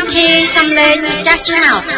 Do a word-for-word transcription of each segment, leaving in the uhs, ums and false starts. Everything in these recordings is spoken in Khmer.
ធីសំឡេងចាស់ឆ្នោត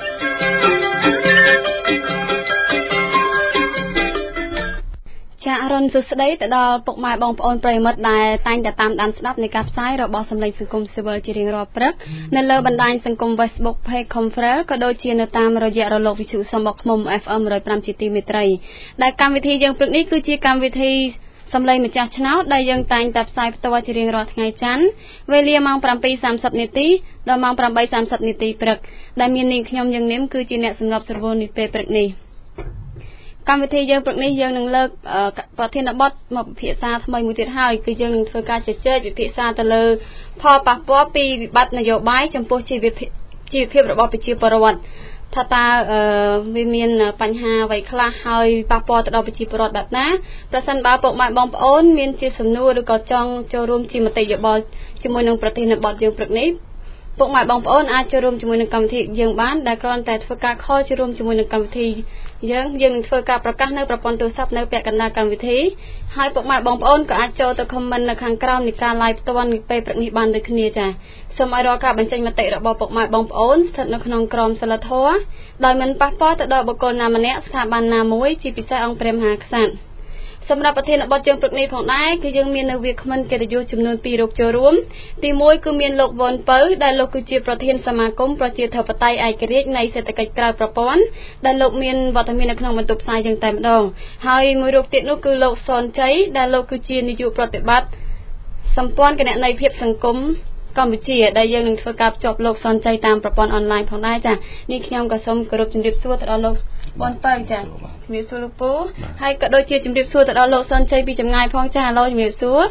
ចាអរុនសុស្ដីទៅដល់ពុកម៉ែបងប្អូនប្រិយមិត្តដែលតែងតែតាមដានស្ដាប់នៃការផ្សាយរបស់សម្លេងសង្គមស៊ីវិលជារៀងរាល់ព្រឹកនៅលើបណ្ដាញសង្គម Facebook Page Confrel ក៏ដូចជានៅតាមរយៈរលកវិទ្យុសំបុកឃ្មុំ เอฟ เอ็ม หนึ่งร้อยห้า ជាទីមេត្រីដែលកម្មវិធីយើងព្រឹកនេះគឺជាកម្មវិធីសំឡេងម្ចាស់ឆ្នោតដែលយើងតែងតែផ្សាយផ្ទាល់ជារៀងរាល់ថ្ងៃច័ន្ទវេលាម៉ោង bảy giờ ba mươi នាទីដល់ម៉ោង tám giờ ba mươi នាទីព្រឹកដែលមាននាងខ្ញុំយើងនាមគឺជាអ្នកសម្របសម្រួលនាពេលព្រឹកនេះកម្មវិធីយើងព្រឹកនេះយើងនឹងលើកប្រធានបទមកពិភាក្សាថ្មីមួយទៀតហើយគឺយើងនឹងធ្វើការជជែកវិភាសាទៅលើផលប៉ះពាល់ពីវិបត្តិនយោបាយចំពោះជីវភាពជីវភាពរបស់ប្រជាពលរដ្ឋថាតើវាមានបញ្ហាអ្វីខ្លះហើយប៉ះពាល់ទៅដល់ប្រជាពលរដ្ឋបែបណាប្រសិនបើពុកម៉ែបងប្អូនមានជាសំណួរឬក៏ចង់ចូលរួមជាមតិយោបល់ជាមួយនឹងប្រធានបទយើងព្រឹកនេះពុកម៉ែបងប្អូនអាចចូលរួមជាមួយនឹងកម្មវិធីយើងបានដែលគ្រាន់តែធ្វើការខលចូលរួមជាមួយនឹងកម្មវិធីយើងយើងនឹងធ្វើការប្រកាសនៅប្រព័ន្ធទូរស័ព្ទនៅពាក់កណ្ដាលកម្មវិធីហើយពុកម៉ែបងប្អូនក៏អាចចូលទៅ comment នៅខាងក្រោមនៃការ live ផ្ទាល់នាពេលព្រឹកនេះបានដូចគ្នាចា៎សូមឲ្យរាល់ការបញ្ចេញមតិរបស់ពុកម៉ែបងប្អូនស្ថិតនៅក្នុងក្រមសីលធម៌ដោយមិនប៉ះពាល់ទៅដល់បុគ្គលណាម្នាក់ស្ថាប័នណាមួយជាពិសេសអង្គព្រះមហាក្សត្រសម្រាប់ប្រធានបទយើងព្រឹកនេះផងដែរគឺយើងមាននៅវាគ្មិនកិត្តិយសចំនួនពីររូបចូលរួមទីមួយគឺមានលោកវ៉ុនពៅដែលលោកគឺជាប្រធានសមាគមប្រជាធិបតេយ្យឯករាជ្យនៃសេដ្ឋកិច្ចក្រៅប្រព័ន្ធដែលលោកមានវត្តមាននៅក្នុងបន្ទប់ផ្សាយយើងតែម្ដងហើយមួយរូបទៀតនោះគឺលោកសនជ័យដែលលោកគឺជានាយកប្រតិបត្តិសម្ព័ន្ធគណនេយ្យភាពសង្គមកម្ពុជាដែលយើងនឹងធ្វើការភ្ជាប់លោកសនជ័យតាមប្រព័ន្ធអនឡាញផងដែរចា៎នេះខ្ញុំក៏សូមគោរពជម្រាបសួរទៅដល់លោកវ៉ុនពៅចា៎ជំរាបសួរលោកពូហើយក៏ដូចជាជំរាបសួរទៅដល់លោកសនជ័យពីចម្ងាយផងចា៎ឥឡូវជំរាបសួរ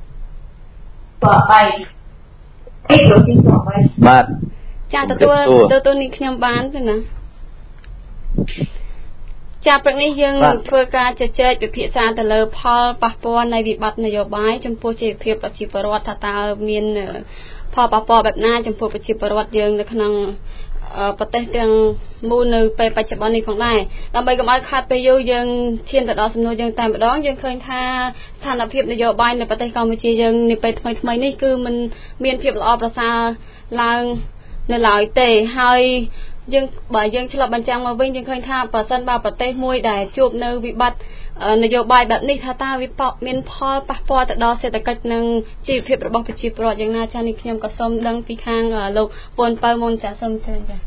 បាទចាទទួលទទួលនេះខ្ញុំបានទេណាចាព្រឹកនេះយើងធ្វើការជជែកវិភាសាទៅលើផលប៉ះពាល់នៃវិបត្តិនយោបាយចំពោះជីវភាពប្រជាពលរដ្ឋថាតើមានផលប៉ះពាល់បែបណាចំពោះប្រជាពលរដ្ឋយើងនៅក្នុងប្រទេសទាំងមូលនៅពេលបច្ចុប្បន្ននេះផងដែរដើម្បីកុំឲ្យខាត់ពេលយូរយើងឈានទៅដល់សំណួរយើងតែម្ដងយើងឃើញថាស្ថានភាពនយោបាយនៅប្រទេសកម្ពុជាយើងនាពេលថ្មីថ្មីនេះគឺมันមានភាពល្អប្រសើរឡើងនៅឡើយទេហើយយើងបើយើងឆ្លប់បញ្ចាំងមកវិញយើងឃើញថាប្រសិនបើប្រទេសមួយដែលជួបនៅវិបត្តិនយោបាយបែបនេះថាតើវាមានផលប៉ះពាល់ទៅដល់សេដ្ឋកិច្ចនិងជីវភាពរបស់ប្រជាពលរដ្ឋយ៉ាងណាចា៎នេះខ្ញុំក៏សូមដឹងពីខាងលោកពូនពៅមុនចា៎សូមជឿចា៎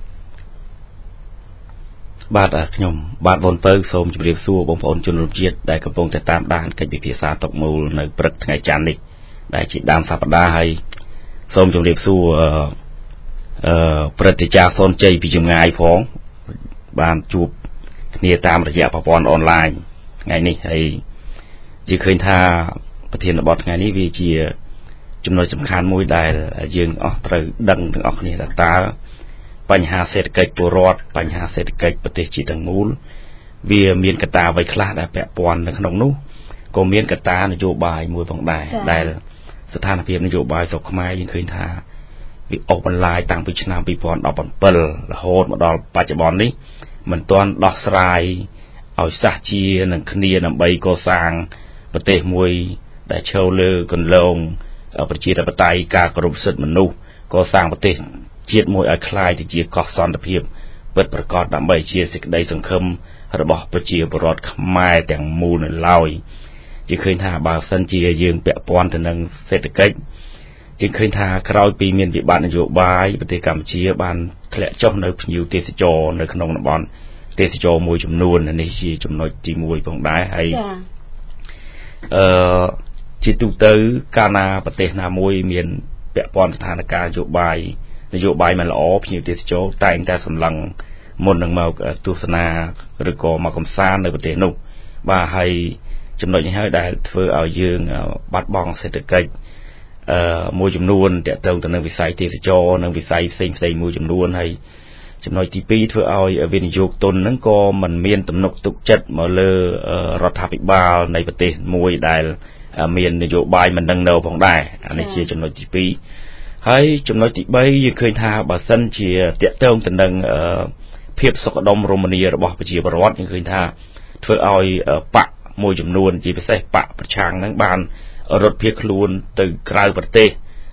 បាទខ្ញុំបាទវ៉ុនពៅសូមជម្រាបសួរបងប្អូនជនរួមជាតិដែលកំពុងតែតាមដានកិច្ចពិភាក្សាតុកមូលនៅព្រឹកថ្ងៃច័ន្ទនេះដែលជាដើមសប្តាហ៍ហើយសូមជម្រាបសួរអឺព្រឹទ្ធាចារ្យសនជ័យពីចម្ងាយផងបានជួបគ្នាតាមរយៈប្រព័ន្ធអនឡាញថ្ងៃនេះហើយជាឃើញថាប្រធានបទថ្ងៃនេះវាជាចំណុចសំខាន់មួយដែលយើងអស់ត្រូវដឹងទាំងអស់គ្នាថាតើបញ្ហាសេដ្ឋកិច្ចពលរដ្ឋបញ្ហាសេដ្ឋកិច្ចប្រទេសជាតិទាំងមូលវាមានកត្តាអ្វីខ្លះដែលពាក់ព័ន្ធនៅក្នុងនោះក៏មានកត្តានយោបាយមួយផងដែរដែលស្ថានភាពនយោបាយស្រុកខ្មែរយើងឃើញថាវាអស់បន្លាយតាំងពីឆ្នាំពីរពាន់ដប់ប្រាំរហូតមកដល់បច្ចុប្បន្ននេះមិនទាន់ដោះស្រាយឲ្យសះជានឹងគ្នាដើម្បីកសាងប្រទេសមួយដែលឈរលើគន្លងប្រជាធិបតេយ្យការគោរពសិទ្ធិមនុស្សកសាងប្រទេសជាតិមួយឲ្យคล้ายទៅជាកោះសន្តិភាពពិតប្រាកដដើម្បីជាសេចក្តីសង្ឃឹមរបស់ប្រជាពលរដ្ឋខ្មែរទាំងមូលនៅឡើយជាឃើញថាបើសិនជាយើងពាក់ព័ន្ធទៅនឹងសេដ្ឋកិច្ចជាឃើញថាក្រោយពីមានវិបត្តិនយោបាយប្រទេសកម្ពុជាបានធ្លាក់ចុះនៅភ្ញៀវទេសចរនៅក្នុងតំបន់ទេសចរមួយចំនួននេះជាចំណុចទីមួយផងដែរហើយអឺជាទូទៅកាលណាប្រទេសណាមួយមានពាក់ព័ន្ធស្ថានភាពនយោបាយនយោបាយមិនល្អភ្ញៀវទេសចរតែងតែសម្លឹងមុននឹងមកទស្សនាឬក៏មកកំសាន្តនៅប្រទេសនោះបាទហើយចំណុចនេះហើយដែលធ្វើឲ្យយើងបាត់បង់សេដ្ឋកិច្ចអឺមួយចំនួនតទៅទៅនឹងវិស័យទេសចរនិងវិស័យផ្សេងផ្សេងមួយចំនួនហើយចំណុចទីពីរធ្វើឲ្យវិនិយោគទុនហ្នឹងក៏មិនមានទំនុកទុកចិត្តមកលើរដ្ឋាភិបាលនៃប្រទេសមួយដែលមាននយោបាយមិនដឹងនៅផងដែរអានេះជាចំណុចទីពីរហើយចំណុចទីបីយើងឃើញថាបើសិនជាតកតងទៅនឹងភាពសុខដុមរមនារបស់ប្រជាពលរដ្ឋយើងឃើញថាធ្វើឲ្យបកមួយចំនួនជាពិសេសបកប្រឆាំងហ្នឹងបានរត់ភៀសខ្លួនទៅក្រៅប្រទេស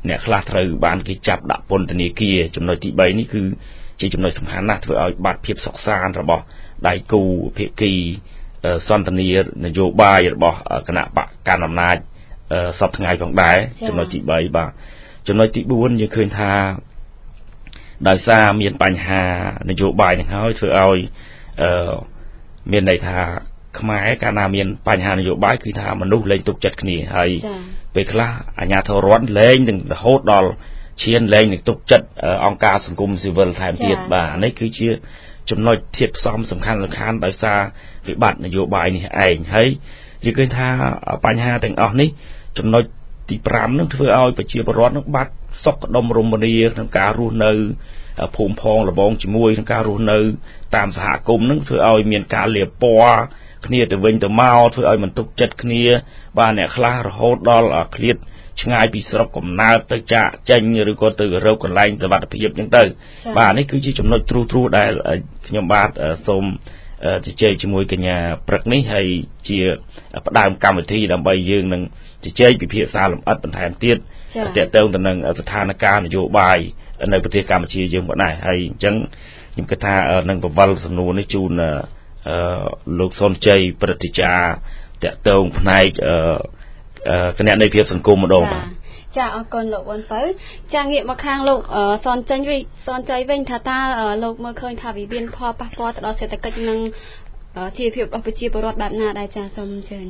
អ្នកខ្លះត្រូវបានគេចាប់ដាក់ពន្ធនាគារចំណុចទីបីនេះគឺជាចំណុចសំខាន់ណាស់ធ្វើឲ្យបាត់ភាពសុខសាន្តរបស់ដៃគូភាគីសន្តានានយោបាយរបស់គណៈបកកណ្ដាលអំណាចសពថ្ងៃផងដែរចំណុចទីបីបាទចំណុចទីបួនយើងឃើញថាដោយសារមានបញ្ហានយោបាយនឹងហើយធ្វើឲ្យអឺមានន័យថាខ្មែរកាលណាមានបញ្ហានយោបាយគឺថាមនុស្សលែងទុកចិត្តគ្នាហើយពេលខ្លះអាជ្ញាធររដ្ឋលែងនឹងរហូតដល់ឈានលែងនឹងទុកចិត្តអង្គការសង្គមស៊ីវិលថែមទៀតបាទនេះគឺជាចំណុចធាតុផ្សំសំខាន់សំខាន់ដោយសារវិបត្តិនយោបាយនេះឯងហើយយើងឃើញថាបញ្ហាទាំងអស់នេះចំណុចទីប្រាំនឹងធ្វើឲ្យប្រជាពលរដ្ឋនឹងបាត់សុខដុមរមនាក្នុងការរស់នៅភូមិផងលបងជាមួយក្នុងការរស់នៅតាមសហគមន៍នឹងធ្វើឲ្យមានការលាបពណ៌គ្នាទៅវិញទៅមកធ្វើឲ្យមិនទុកចិត្តគ្នាបាទអ្នកខ្លះរហូតដល់ឃ្លាតឆ្ងាយពីស្រុកកំណើតទៅចាក់ចេញឬក៏ទៅរកកន្លែងសុវត្ថិភាពអញ្ចឹងទៅបាទនេះគឺជាចំណុចទ្រូទ្រូដែលខ្ញុំបាទសូមជជែកជាមួយកញ្ញាព្រឹកនេះហើយជាផ្ដើមកម្មវិធីដើម្បីយើងនឹងជជែកពិភាក្សាលម្អិតបន្ថែមទៀតទាក់ទងទៅនឹងស្ថានភាពនយោបាយនៅប្រទេសកម្ពុជាយើងផងដែរហើយអញ្ចឹងខ្ញុំគិតថានឹងបវលសំណួរនេះជូនលោកសុនជ័យព្រឹទ្ធាចារ្យតាក់ទងផ្នែកគណនេយ្យភាពសង្គមម្ដងបាទចាអរគុណលោកវ៉ាន់ពៅចាងាកមកខាងលោកសនចេញវិញសនជ័យវិញថាតើលោកមើលឃើញថាវាមានផលប៉ះពាល់ទៅដល់សេដ្ឋកិច្ចនិងជីវភាពរបស់ប្រជាពលរដ្ឋបែបណាដែរចាសូមអញ្ជើញ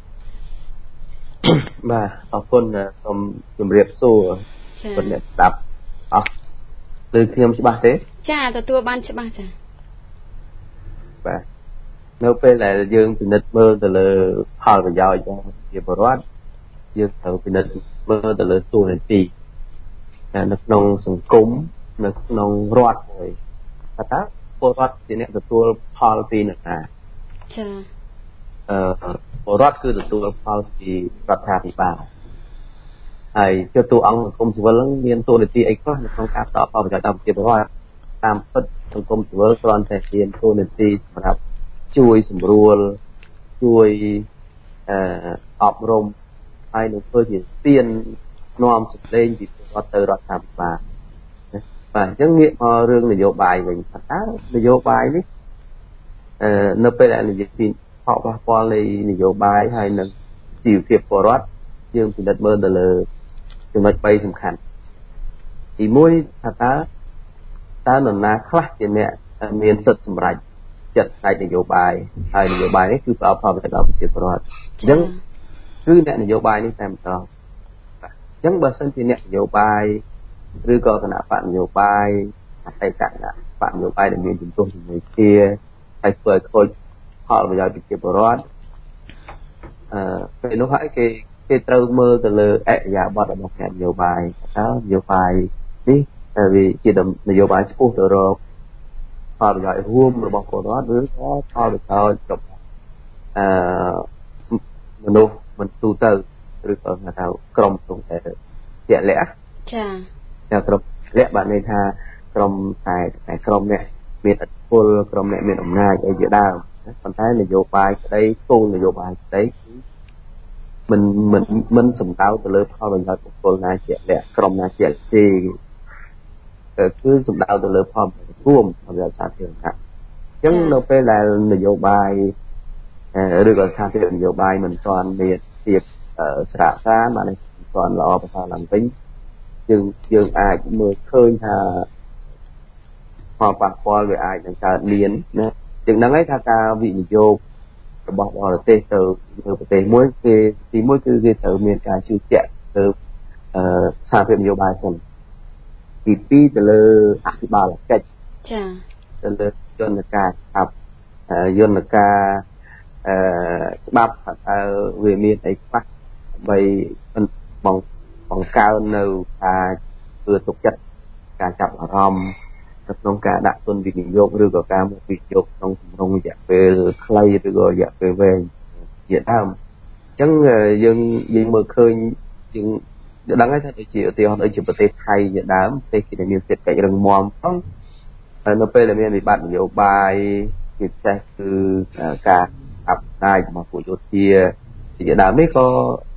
បាទអរគុណសូមជម្រាបសួរពលអ្នកស្ដាប់អស់ឮខ្ញុំច្បាស់ទេចាទទួលបានច្បាស់ចាបាទនៅពេលដែលយើងពិនិត្យមើលទៅលើផលប្រយោជន៍របស់ប្រជាពលរដ្ឋយើងត្រូវពិនិត្យមើលទៅលើតួនាទីនៅក្នុងសង្គមនៅក្នុងរដ្ឋមួយថាតើពលរដ្ឋជាអ្នកទទួលផលពីអ្នកណាចាអឺពលរដ្ឋគឺទទួលផលពីរដ្ឋាភិបាលហើយជាតួអង្គសង្គមស៊ីវិលមានតួនាទីអីខ្លះនៅក្នុងការផ្ដល់ផលប្រយោជន៍ដល់ប្រជាពលរដ្ឋតាមពិតសង្គមស៊ីវិលគ្រាន់តែមានតួនាទីសម្រាប់ជួយសម្រួលជួយអឺអប់រំហើយនឹងធ្វើជាស្ពាននាំសម្លេងពីរដ្ឋទៅរដ្ឋាភិបាលបាទអញ្ចឹងងាកមករឿងនយោបាយវិញថាតើនយោបាយនេះអឺនៅពេលដែលនិយាយពីផលប៉ះពាល់នៃនយោបាយហើយនឹងជីវភាពពលរដ្ឋយើងពិនិត្យមើលទៅលើចំណុចបីសំខាន់ទីមួយថាតើតើនរណាខ្លះជាអ្នកមានសិទ្ធិសម្រេចចិត្តផ្នែកនយោបាយហើយនយោបាយនេះគឺផ្ដល់ផលប្រយោជន៍ដល់ប្រជាពលរដ្ឋអញ្ចឹងគឺអ្នកនយោបាយនេះតែម្ដងអញ្ចឹងបើសិនជាអ្នកនយោបាយឬក៏គណៈបកនយោបាយអតីតគណៈបកនយោបាយដែលមានជំនួសជាមួយគ្នាហើយធ្វើឲ្យខូចផលប្រយោជន៍ប្រជាពលរដ្ឋអឺពេលនោះហើយគេគេត្រូវមើលទៅលើអរិយាប័ត្ររបស់អ្នកនយោបាយតើនយោបាយនេះវាជានយោបាយឆ្ពោះទៅរកផលប្រយោជន៍រួមរបស់ពលរដ្ឋឬក៏ផលប្រយោជន៍របស់អឺមនុស្សមិនទូទៅឬក៏ថាក្រុមក្នុងតែជាក់លាក់ចាចាក្រុមលាក់បានន័យថាក្រុមតែតែក្រុមនេះមានឥទ្ធិពលក្រុមនេះមានអំណាចអីជាដើមប៉ុន្តែនយោបាយស្ដីគោលនយោបាយស្ដីគឺមិនមិនមិនសំដៅទៅលើផលប្រយោជន៍បុគ្គលណាជាក់លាក់ក្រុមណាជាក់ទេគឺសំដៅទៅលើផលប្រយោជន៍រួមផលប្រយោជន៍សាធារណៈអញ្ចឹងនៅពេលដែលនយោបាយឬក៏ស្ថានភាពនយោបាយមិនទាន់មានភាពស្រាកស្រានបានមិនទាន់ល្អប្រសើរឡើងវិញយើងយើងអាចមើលឃើញថាផលប៉ះពាល់វាអាចនឹងកើតមានណាជាងហ្នឹងហើយថាការវិនិយោគរបស់បរទេសទៅទៅប្រទេសមួយគេទីមួយគឺគេត្រូវមានការជឿជាក់ទៅអឺស្ថានភាពនយោបាយសិនទីពីរទៅលើអភិបាលកិច្ចចាទៅលើយន្តការច្បាប់យន្តការអឺច្បាប់ថាវាមានអីខ្លះដើម្បីបងបង្កើននៅការធ្វើទុកចិត្តការចាប់អារម្មណ៍នៅក្នុងការដាក់ទុនវិនិយោគឬក៏ការមកវិនិយោគក្នុងទម្រង់រយៈពេលខ្លីឬក៏រយៈពេលវែងជាដើមអញ្ចឹងយើងយើងមើលឃើញយើងដឹងហើយថាដូចជាឧទាហរណ៍ដូចជាប្រទេសថៃជាដើមប្រទេសគេមានសេដ្ឋកិច្ចរឹងមាំផងហើយនៅពេលដែលមានវិបត្តិនយោបាយជាពិសេសគឺការអបដាយរបស់ពួកយោធាជាដើមនេះក៏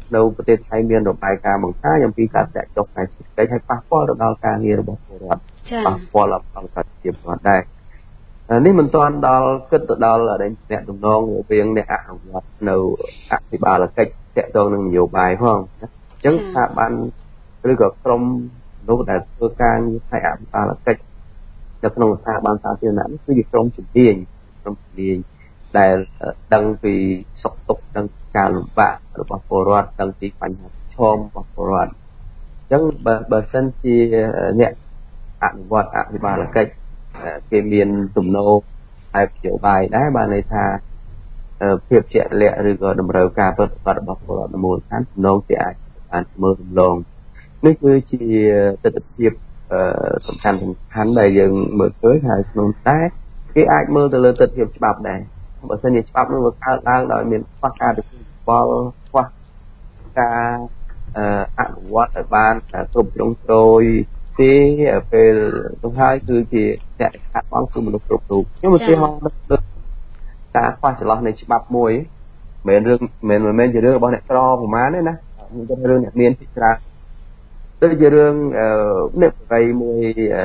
នៅប្រទេសថៃមានរបាយការណ៍បង្ហាញអំពីការចាក់ចុះផ្នែកសេដ្ឋកិច្ចហើយប៉ះពាល់ទៅដល់ការងាររបស់ពលរដ្ឋប៉ះពាល់ដល់ប្រជាពលរដ្ឋដែរនេះមិនទាន់ដល់គិតទៅដល់អ្នកតំណងរវាងអ្នកអនុវត្តនៅអភិបាលកិច្ចទាក់ទងនឹងនយោបាយផងអញ្ចឹងស្ថាប័នឬក៏ក្រុមនោះដែលធ្វើការងារផ្នែកអភិបាលកិច្ចនៅក្នុងស្ថាប័នសាធារណៈនេះគឺជាក្រុមជំនាញក្រុមជំនាញដែលដឹងពីសុខទុក្ខដឹងការលំបាករបស់ពលរដ្ឋដឹងពីបញ្ហាប្រឈមរបស់ពលរដ្ឋអញ្ចឹងបើបើសិនជាអ្នកអនុវត្តអភិបាលកិច្ចគេមានទំនោរហើយនយោបាយដែរបានន័យថាភាពជាក់លាក់ឬក៏តម្រូវការប្រតិបត្តិរបស់ពលរដ្ឋមូលដ្ឋានទំនោរគេអាចបានមើលរំលងនេះគឺជាទស្សនវិជ្ជាសំខាន់សំខាន់ដែលយើងមើលឃើញហើយក្នុងតែគេអាចមើលទៅលើទស្សនវិជ្ជាច្បាប់ដែរបើសិនជាច្បាប់នោះវាកើតឡើងដោយមានខ្វះការទទួលស្គាល់ខ្វះការអនុវត្តឲ្យបានគ្រប់ជ្រុងជ្រោយទេពេលទៅហើយគឺជាអ្នកខាត់បងគឺមនុស្សគ្រប់រូបខ្ញុំឧទាហរណ៍ដូចការខ្វះចន្លោះនៃច្បាប់មួយមិនរឿងមិនមែនជារឿងរបស់អ្នកក្រប្រហែលទេណាខ្ញុំគិតរឿងអ្នកមានពីច្រើនដូចជារឿងអ្នកបរិយមួយ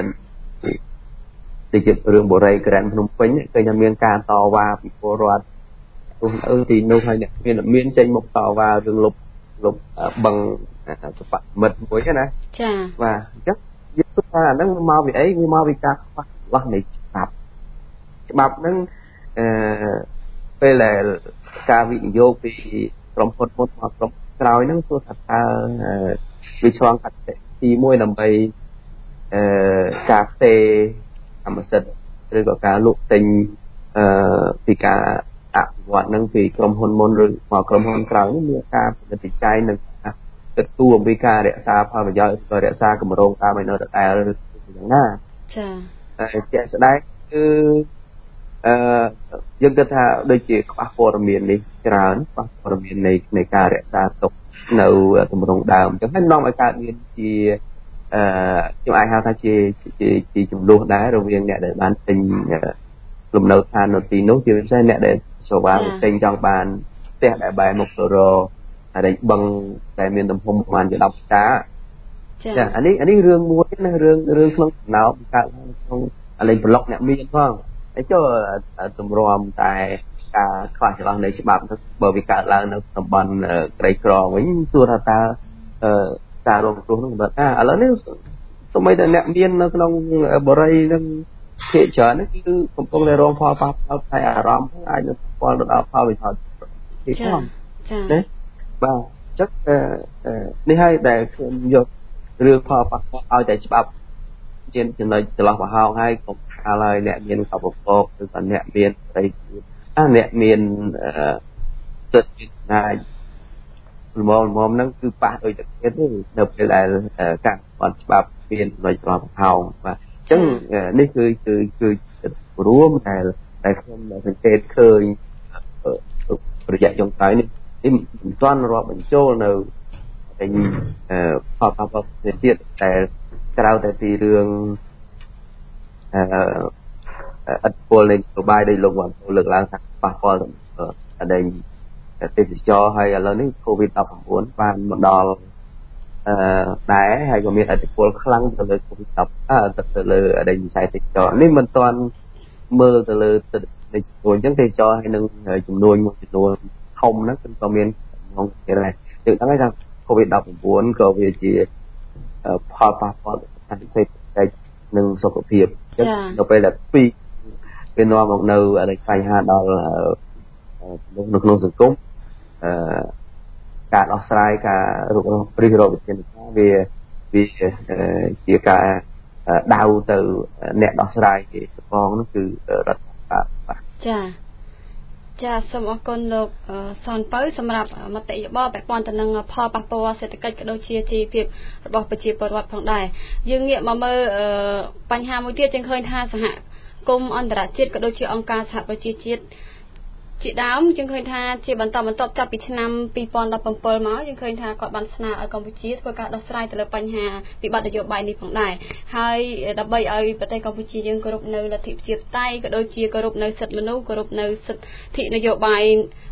ដូចជារឿងបរិយក្រានភ្នំពេញឃើញថាមានការតវ៉ាពីពលរដ្ឋទោះអឺទីនោះហើយអ្នកមានមានចេញមកតវ៉ារឿងលុបលុបបឹងសុបមិត្តមួយណាចាបាទអញ្ចឹងយើងគិតថាអាហ្នឹងមកពីអីវាមកពីការខ្វះចន្លោះនៃច្បាប់ច្បាប់ហ្នឹងអឺពេលដែលការវិនិយោគពីក្រុមហ៊ុនមុនមកក្រុមក្រោយហ្នឹងទោះថាតើវាឆ្លងកាត់ទីមួយដើម្បីអឺការផ្ទេរកម្មសិទ្ធិឬក៏ការលក់ទិញអឺពីការអភិវឌ្ឍហ្នឹងពីក្រុមហ៊ុនមុនឬមកក្រុមហ៊ុនក្រោយនេះមានការផលិតវិจัยនិងគិតគូរអំពីការរក្សាផលប្រយោជន៍ឬរក្សាគម្រោងតាមឲ្យនៅដដែលឬយ៉ាងណាចា៎ហើយជាក់ស្ដែងគឺអឺយើងគិតថាដូចជាខ្វះព័ត៌មាននេះច្រើនខ្វះព័ត៌មាននៃនៃការរក្សាទុកនៅគម្រោងដើមអញ្ចឹងហើយនាំឲ្យកើតមានជាអឺខ្ញុំអាចហៅថាជាជាចំនួនដែររវាងអ្នកដែលបានទិញលំនៅឋាននៅទីនោះជាពិសេសអ្នកដែលចូលបានទិញចង់បានផ្ទះដែលបែរមុខទៅរកហើយបឹងតែមានទំហំប្រហែលជាដប់តាចាអានេះអានេះរឿងមួយណារឿងរឿងក្នុងចំណោមកើតក្នុងអាលេងប្លុកអ្នកមានផងហើយចុះទម្រាំតែការខ្វះចន្លោះនៃច្បាប់បើវាកើតឡើងនៅតំបន់ក្រីក្រវិញសួរថាតើការរងគ្រោះនោះបើថាឥឡូវនេះសូម្បីតែអ្នកមាននៅក្នុងបរិយានឹងភាគច្រើននេះគឺកំពុងតែរងផលប៉ះពាល់ផ្នែកអារម្មណ៍អាចនឹងប៉ះពាល់ទៅដល់ផលវិបាកទីចាចាណាបាទចឹងនេះហើយដែលខ្ញុំយករឿងផលប៉ះពាល់ឲ្យតែច្បាប់ជាចំណុចចន្លោះប្រហោងហើយកុំខាលឲ្យអ្នកមានកបកបឬក៏អ្នកមានស្រីអាអ្នកមានសិទ្ធិណាយល្មមល្មមហ្នឹងគឺប៉ះដូចតែទៀតទេនៅពេលដែលការអត់ច្បាប់មានចំណុចចន្លោះប្រហោងបាទអញ្ចឹងនេះគឺគឺគឺរួមដែលដែលខ្ញុំសង្កេតឃើញរយៈចុងក្រោយនេះនេះមិនទាន់រាប់បញ្ចូលនៅតែផលប៉ះពាល់ផ្សេងទៀតតែក្រៅតែពីរឿងអឺអត្តពលនៃនយោបាយដែលលោកបានលើកឡើងថាប៉ះពាល់ដល់ទេសចរហើយឥឡូវនេះ កូវីដ ដប់ប្រាំបួន បានមកដល់អឺដែរហើយក៏មានអត្តពលខ្លាំងទៅលើ កូវីដ ដប់អឺទៅលើដែលវិស័យទេសចរនេះមិនទាន់មើលទៅលើទឹកនេះព្រោះអញ្ចឹងទេសចរហើយនឹងចំនួនមួយចំនួនធំហ្នឹងគឺក៏មានក្នុងគេដែរយើងដឹងថា កូវីដ ដប់ប្រាំបួន ក៏វាជាផលប៉ះពាល់ដល់សេដ្ឋកិច្ចនិងសុខភាពចឹងដល់ពេលដែលពីរវានាំមកនៅបញ្ហាដល់នៅក្នុងសង្គមអឺការដោះស្រាយការរុករករិះរកវិធានការវាវាជាការដៅទៅអ្នកដោះស្រាយគេផងនោះគឺរដ្ឋាភិបាលចាចាសូមអរគុណលោកសនពៅសម្រាប់មតិយោបល់ពាក់ព័ន្ធទៅនឹងផលប៉ះពាល់សេដ្ឋកិច្ចក៏ដូចជាជីវភាពរបស់ប្រជាពលរដ្ឋផងដែរយើងងាកមកមើលបញ្ហាមួយទៀតយើងឃើញថាសហគមន៍អន្តរជាតិក៏ដូចជាអង្គការសហប្រជាជាតិជាដើមយើងឃើញថាជាបន្តបន្ទាប់ចាប់ពីឆ្នាំពីរពាន់ដប់ប្រាំពីរមកយើងឃើញថាគាត់បានស្នើឲ្យកម្ពុជាធ្វើការដោះស្រាយទៅលើបញ្ហាវិបត្តិនយោបាយនេះផងដែរហើយដើម្បីឲ្យប្រទេសកម្ពុជាយើងគោរពនៅលទ្ធិប្រជាធិបតេយ្យក៏ដូចជាគោរពនៅសិទ្ធិមនុស្សគោរពនៅសិទ្ធិនយោបាយ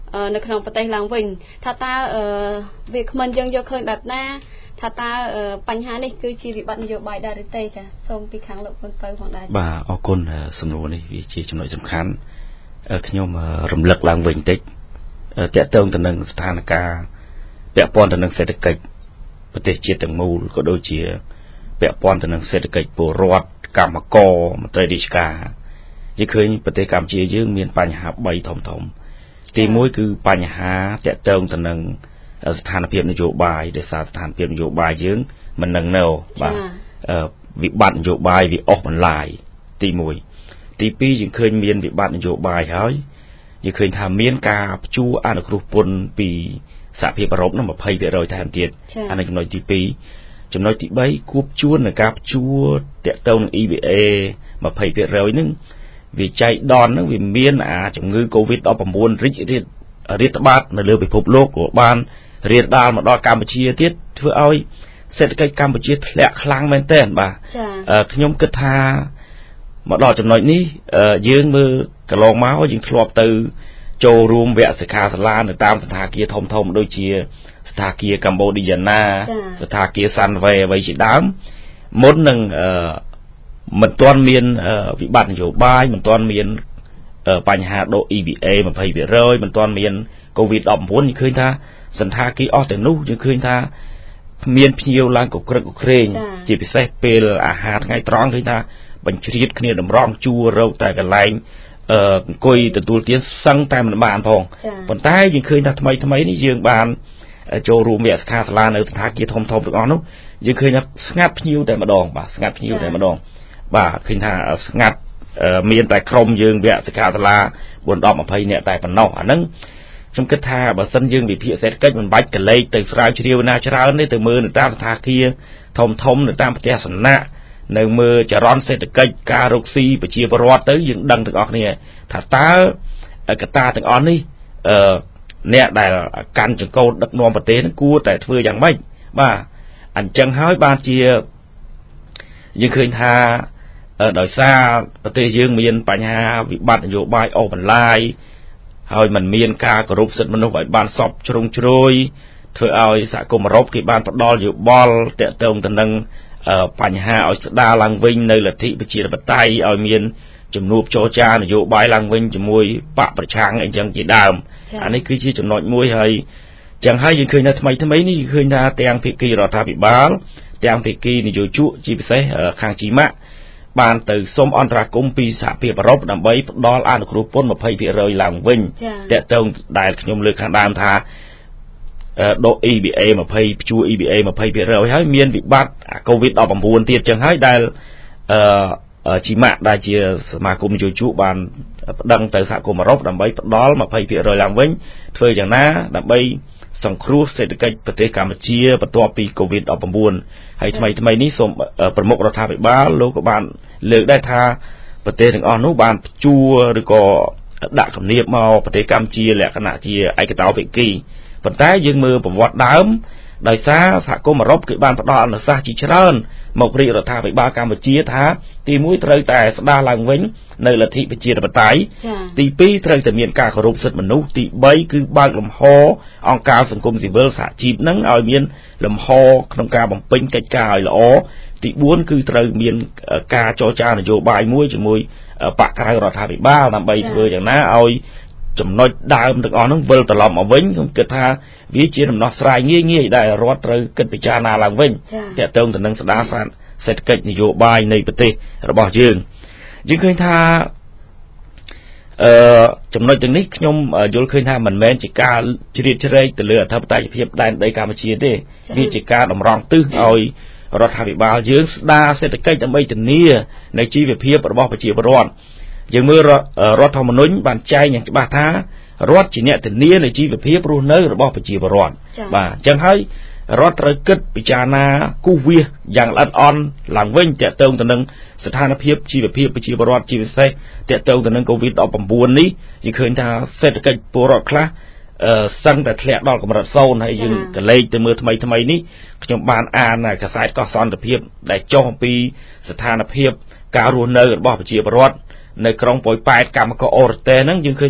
នៅក្នុងប្រទេសឡើងវិញថាតើវាគ្មិនយើងយកឃើញបែបណាថាតើបញ្ហានេះគឺជាវិបត្តិនយោបាយដែរឬទេចាសូមពីខាងលោកពូនពៅផងដែរបាទអរគុណសំណួរនេះវាជាចំណុចសំខាន់ខ្ញុំរំលឹកឡើងវិញតិចតកតងទៅនឹងស្ថានភាពពាក់ព័ន្ធទៅនឹងសេដ្ឋកិច្ចប្រទេសជាតិទាំងមូលក៏ដូចជាពាក់ព័ន្ធទៅនឹងសេដ្ឋកិច្ចពលរដ្ឋកម្មករមន្ត្រីរាជការយើងឃើញប្រទេសកម្ពុជាយើងមានបញ្ហាបីធំធំទីមួយគឺបញ្ហាតកតងទៅនឹងស្ថានភាពនយោបាយដោយសារស្ថានភាពនយោបាយយើងមិននឹងនៅបាទវិបត្តិនយោបាយវាអស់បន្លាយទីមួយទីពីរយើងឃើញមានវិបត្តិនយោបាយហើយយើងឃើញថាមានការព្យួរអនុគ្រោះពន្ធពីសហភាពអឺរ៉ុបនោះ ยี่สิบเปอร์เซ็นต์ ថែមទៀតអានេះចំណុចទីពីរចំណុចទីបីគួបជួននឹងការព្យួរតកតងនឹង E B A ยี่สิบเปอร์เซ็นต์ ហ្នឹងវាចៃដន្យហ្នឹងវាមានអាជំងឺ COVID ដប់ប្រាំបួន រីករាលរាតត្បាតនៅលើពិភពលោកក៏បានរាលដាលមកដល់កម្ពុជាទៀតធ្វើឲ្យសេដ្ឋកិច្ចកម្ពុជាធ្លាក់ខ្លាំងមែនទែនបាទខ្ញុំគិតថាមកដល់ចំណុចនេះយើងមើលកន្លងមកយើងធ្លាប់ទៅចូលរួមវគ្គសិក្ខាសាលានៅតាមស្ថានភាពធំធំដូចជាស្ថានភាពកម្ពុជាយ៉ាណាស្ថានភាពសាន់វេអ្វីជាដើមមុននឹងមិនទាន់មានវិបត្តិនយោបាយមិនទាន់មានបញ្ហាដូរ E B A ยี่สิบเปอร์เซ็นต์ មិនទាន់មាន COVID ដប់ប្រាំបួន យើងឃើញថាសន្តាគារអស់ទាំងនោះយើងឃើញថាមានភ្ញៀវឡើងកក្រឹកកក្រែងជាពិសេសពេលអាហារថ្ងៃត្រង់ឃើញថាបញ្ជ្រាបគ្នាតម្រង់ជួររកតែកន្លែងអង្គុយទទួលទានសឹងតែមិនបានផងប៉ុន្តែយើងឃើញថាថ្មីថ្មីនេះយើងបានចូលរួមវគ្គសិក្ខាសាលានៅស្ថានភាពធំធំទាំងអស់នោះយើងឃើញថាស្ងាត់ភ្ញៀវតែម្ដងបាទស្ងាត់ភ្ញៀវតែម្ដងបាទឃើញថាស្ងាត់មានតែក្រុមយើងវគ្គសិក្ខាសាលាbốn mươi đến hai mươiនាក់តែប៉ុណ្ណោះអាហ្នឹងខ្ញុំគិតថាបើសិនយើងវិភាគសេដ្ឋកិច្ចមិនបាច់កលេចទៅស្រាវជ្រាវណាច្រើនទេទៅមើលនៅតាមស្ថានភាពធំធំនៅតាមផ្ទះសំណាក់នៅមើលចរន្តសេដ្ឋកិច្ចការរកស៊ីប្រជាពលរដ្ឋទៅយើងដឹងទាំងអស់គ្នាថាតើកត្តាទាំងអស់នេះអឺអ្នកដែលកាន់ចង្កូតដឹកនាំប្រទេសនឹងគួរតែធ្វើយ៉ាងម៉េចបាទអញ្ចឹងហើយបានជាយើងឃើញថាដោយសារប្រទេសយើងមានបញ្ហាវិបត្តិនយោបាយអស់បន្លាយហើយมันមានការគោរពសិទ្ធិមនុស្សឲ្យបានសពជ្រុងជ្រោយធ្វើឲ្យសហគមន៍អឺរ៉ុបគេបានផ្ដល់យោបល់តាក់ទងទៅនឹងបញ្ហាឲ្យស្ដារឡើងវិញនៅលទ្ធិប្រជាធិបតេយ្យឲ្យមានជំនួបចរចានយោបាយឡើងវិញជាមួយបកប្រឆាំងអីចឹងជាដើមអានេះគឺជាចំណុចមួយហើយចឹងហើយយើងឃើញថាថ្មីថ្មីនេះយើងឃើញថាទាំងភាគីរដ្ឋាភិបាលទាំងភាគីនយោជកជាពិសេសខាងជីម៉ាក់បានទៅសុំអន្តរាគមន៍ពីសហភាពអឺរ៉ុបដើម្បីផ្ដល់អនុគ្រោះពន្ធ ยี่สิบเปอร์เซ็นต์ ឡើងវិញតើតើដែលខ្ញុំលើកខាងដើមថាដូរ E B A ยี่สิบព្យួរ E B A ยี่สิบเปอร์เซ็นต์ ហើយមានវិបត្តិ COVID ដប់ប្រាំបួន ទៀតចឹងហើយដែលអឺជីម៉ាក់ដែលជាសមាគមនយោជកបានប្តឹងទៅសហគមន៍អឺរ៉ុបដើម្បីផ្ដល់ ยี่สิบเปอร์เซ็นต์ ឡើងវិញធ្វើយ៉ាងណាដើម្បីសង្គ្រោះសេដ្ឋកិច្ចប្រទេសកម្ពុជាបន្ទាប់ពី COVID ដប់ប្រាំបួន ហើយថ្មីថ្មីនេះសូមប្រមុខរដ្ឋាភិបាលលោកក៏បានលើកដែរថាប្រទេសទាំងអស់នោះបានព្យួរឬក៏ដាក់គំនាបមកប្រទេសកម្ពុជាលក្ខណៈជាឯកតោភាគីប៉ុន្តែយើងមើលប្រវត្តិដើមដោយសារសហគមន៍អឺរ៉ុបគេបានផ្ដល់អនុសាសន៍ជាច្រើនមករាជរដ្ឋាភិបាលកម្ពុជាថាទីមួយត្រូវតែស្ដារឡើងវិញនៅលទ្ធិប្រជាធិបតេយ្យទីពីរត្រូវតែមានការគោរពសិទ្ធិមនុស្សទីបីគឺបើកលំហអង្គការសង្គមស៊ីវិលសហជីពនឹងឲ្យមានលំហក្នុងការបំពេញកិច្ចការឲ្យល្អទីបួនគឺត្រូវមានការចរចានយោបាយមួយជាមួយបកក្រៅរដ្ឋាភិបាលដើម្បីធ្វើយ៉ាងណាឲ្យចំណុចដើមទាំងអស់នោះវិលត្រឡប់មកវិញខ្ញុំគិតថាវាជាដំណោះស្រាយងាយងាយដែលរដ្ឋត្រូវគិតពិចារណាឡើងវិញទាក់ទងទៅនឹងស្ដារសេដ្ឋកិច្ចនយោបាយនៃប្រទេសរបស់យើងយើងឃើញថាអឺចំណុចទាំងនេះខ្ញុំយល់ឃើញថាមិនមែនជាការជ្រៀតជ្រែកទៅលើអធិបតេយ្យភាពដែនដីកម្ពុជាទេវាជាការតម្រង់ទិសឲ្យរដ្ឋាភិបាលយើងស្ដារសេដ្ឋកិច្ចដើម្បីធានានៅជីវភាពរបស់ប្រជាពលរដ្ឋយើងមើលរដ្ឋធម្មនុញ្ញបានចែងយ៉ាងច្បាស់ថារដ្ឋជាអ្នកធានានៅជីវភាពរស់នៅរបស់ប្រជាពលរដ្ឋបាទអញ្ចឹងហើយរដ្ឋត្រូវគិតពិចារណាគូសវាសយ៉ាងល្អិតអន់ឡើងវិញទាក់ទងទៅនឹងស្ថានភាពជីវភាពប្រជាពលរដ្ឋជាពិសេសទាក់ទងទៅនឹង COVID ដប់ប្រាំបួន នេះយើងឃើញថាសេដ្ឋកិច្ចពលរដ្ឋខ្លះអឺសឹងតែធ្លាក់ដល់កម្រិតសូន្យហើយយើងកលេចទៅមើលថ្មីថ្មីនេះខ្ញុំបានអានកាសែតកោះសន្តិភាពដែលចុះអំពីស្ថានភាពការរស់នៅរបស់ប្រជាពលរដ្ឋនៅក្រុងប៉ោយប៉ែតកម្មករអូរ៉ាតេហ្នឹងយើងឃើញថា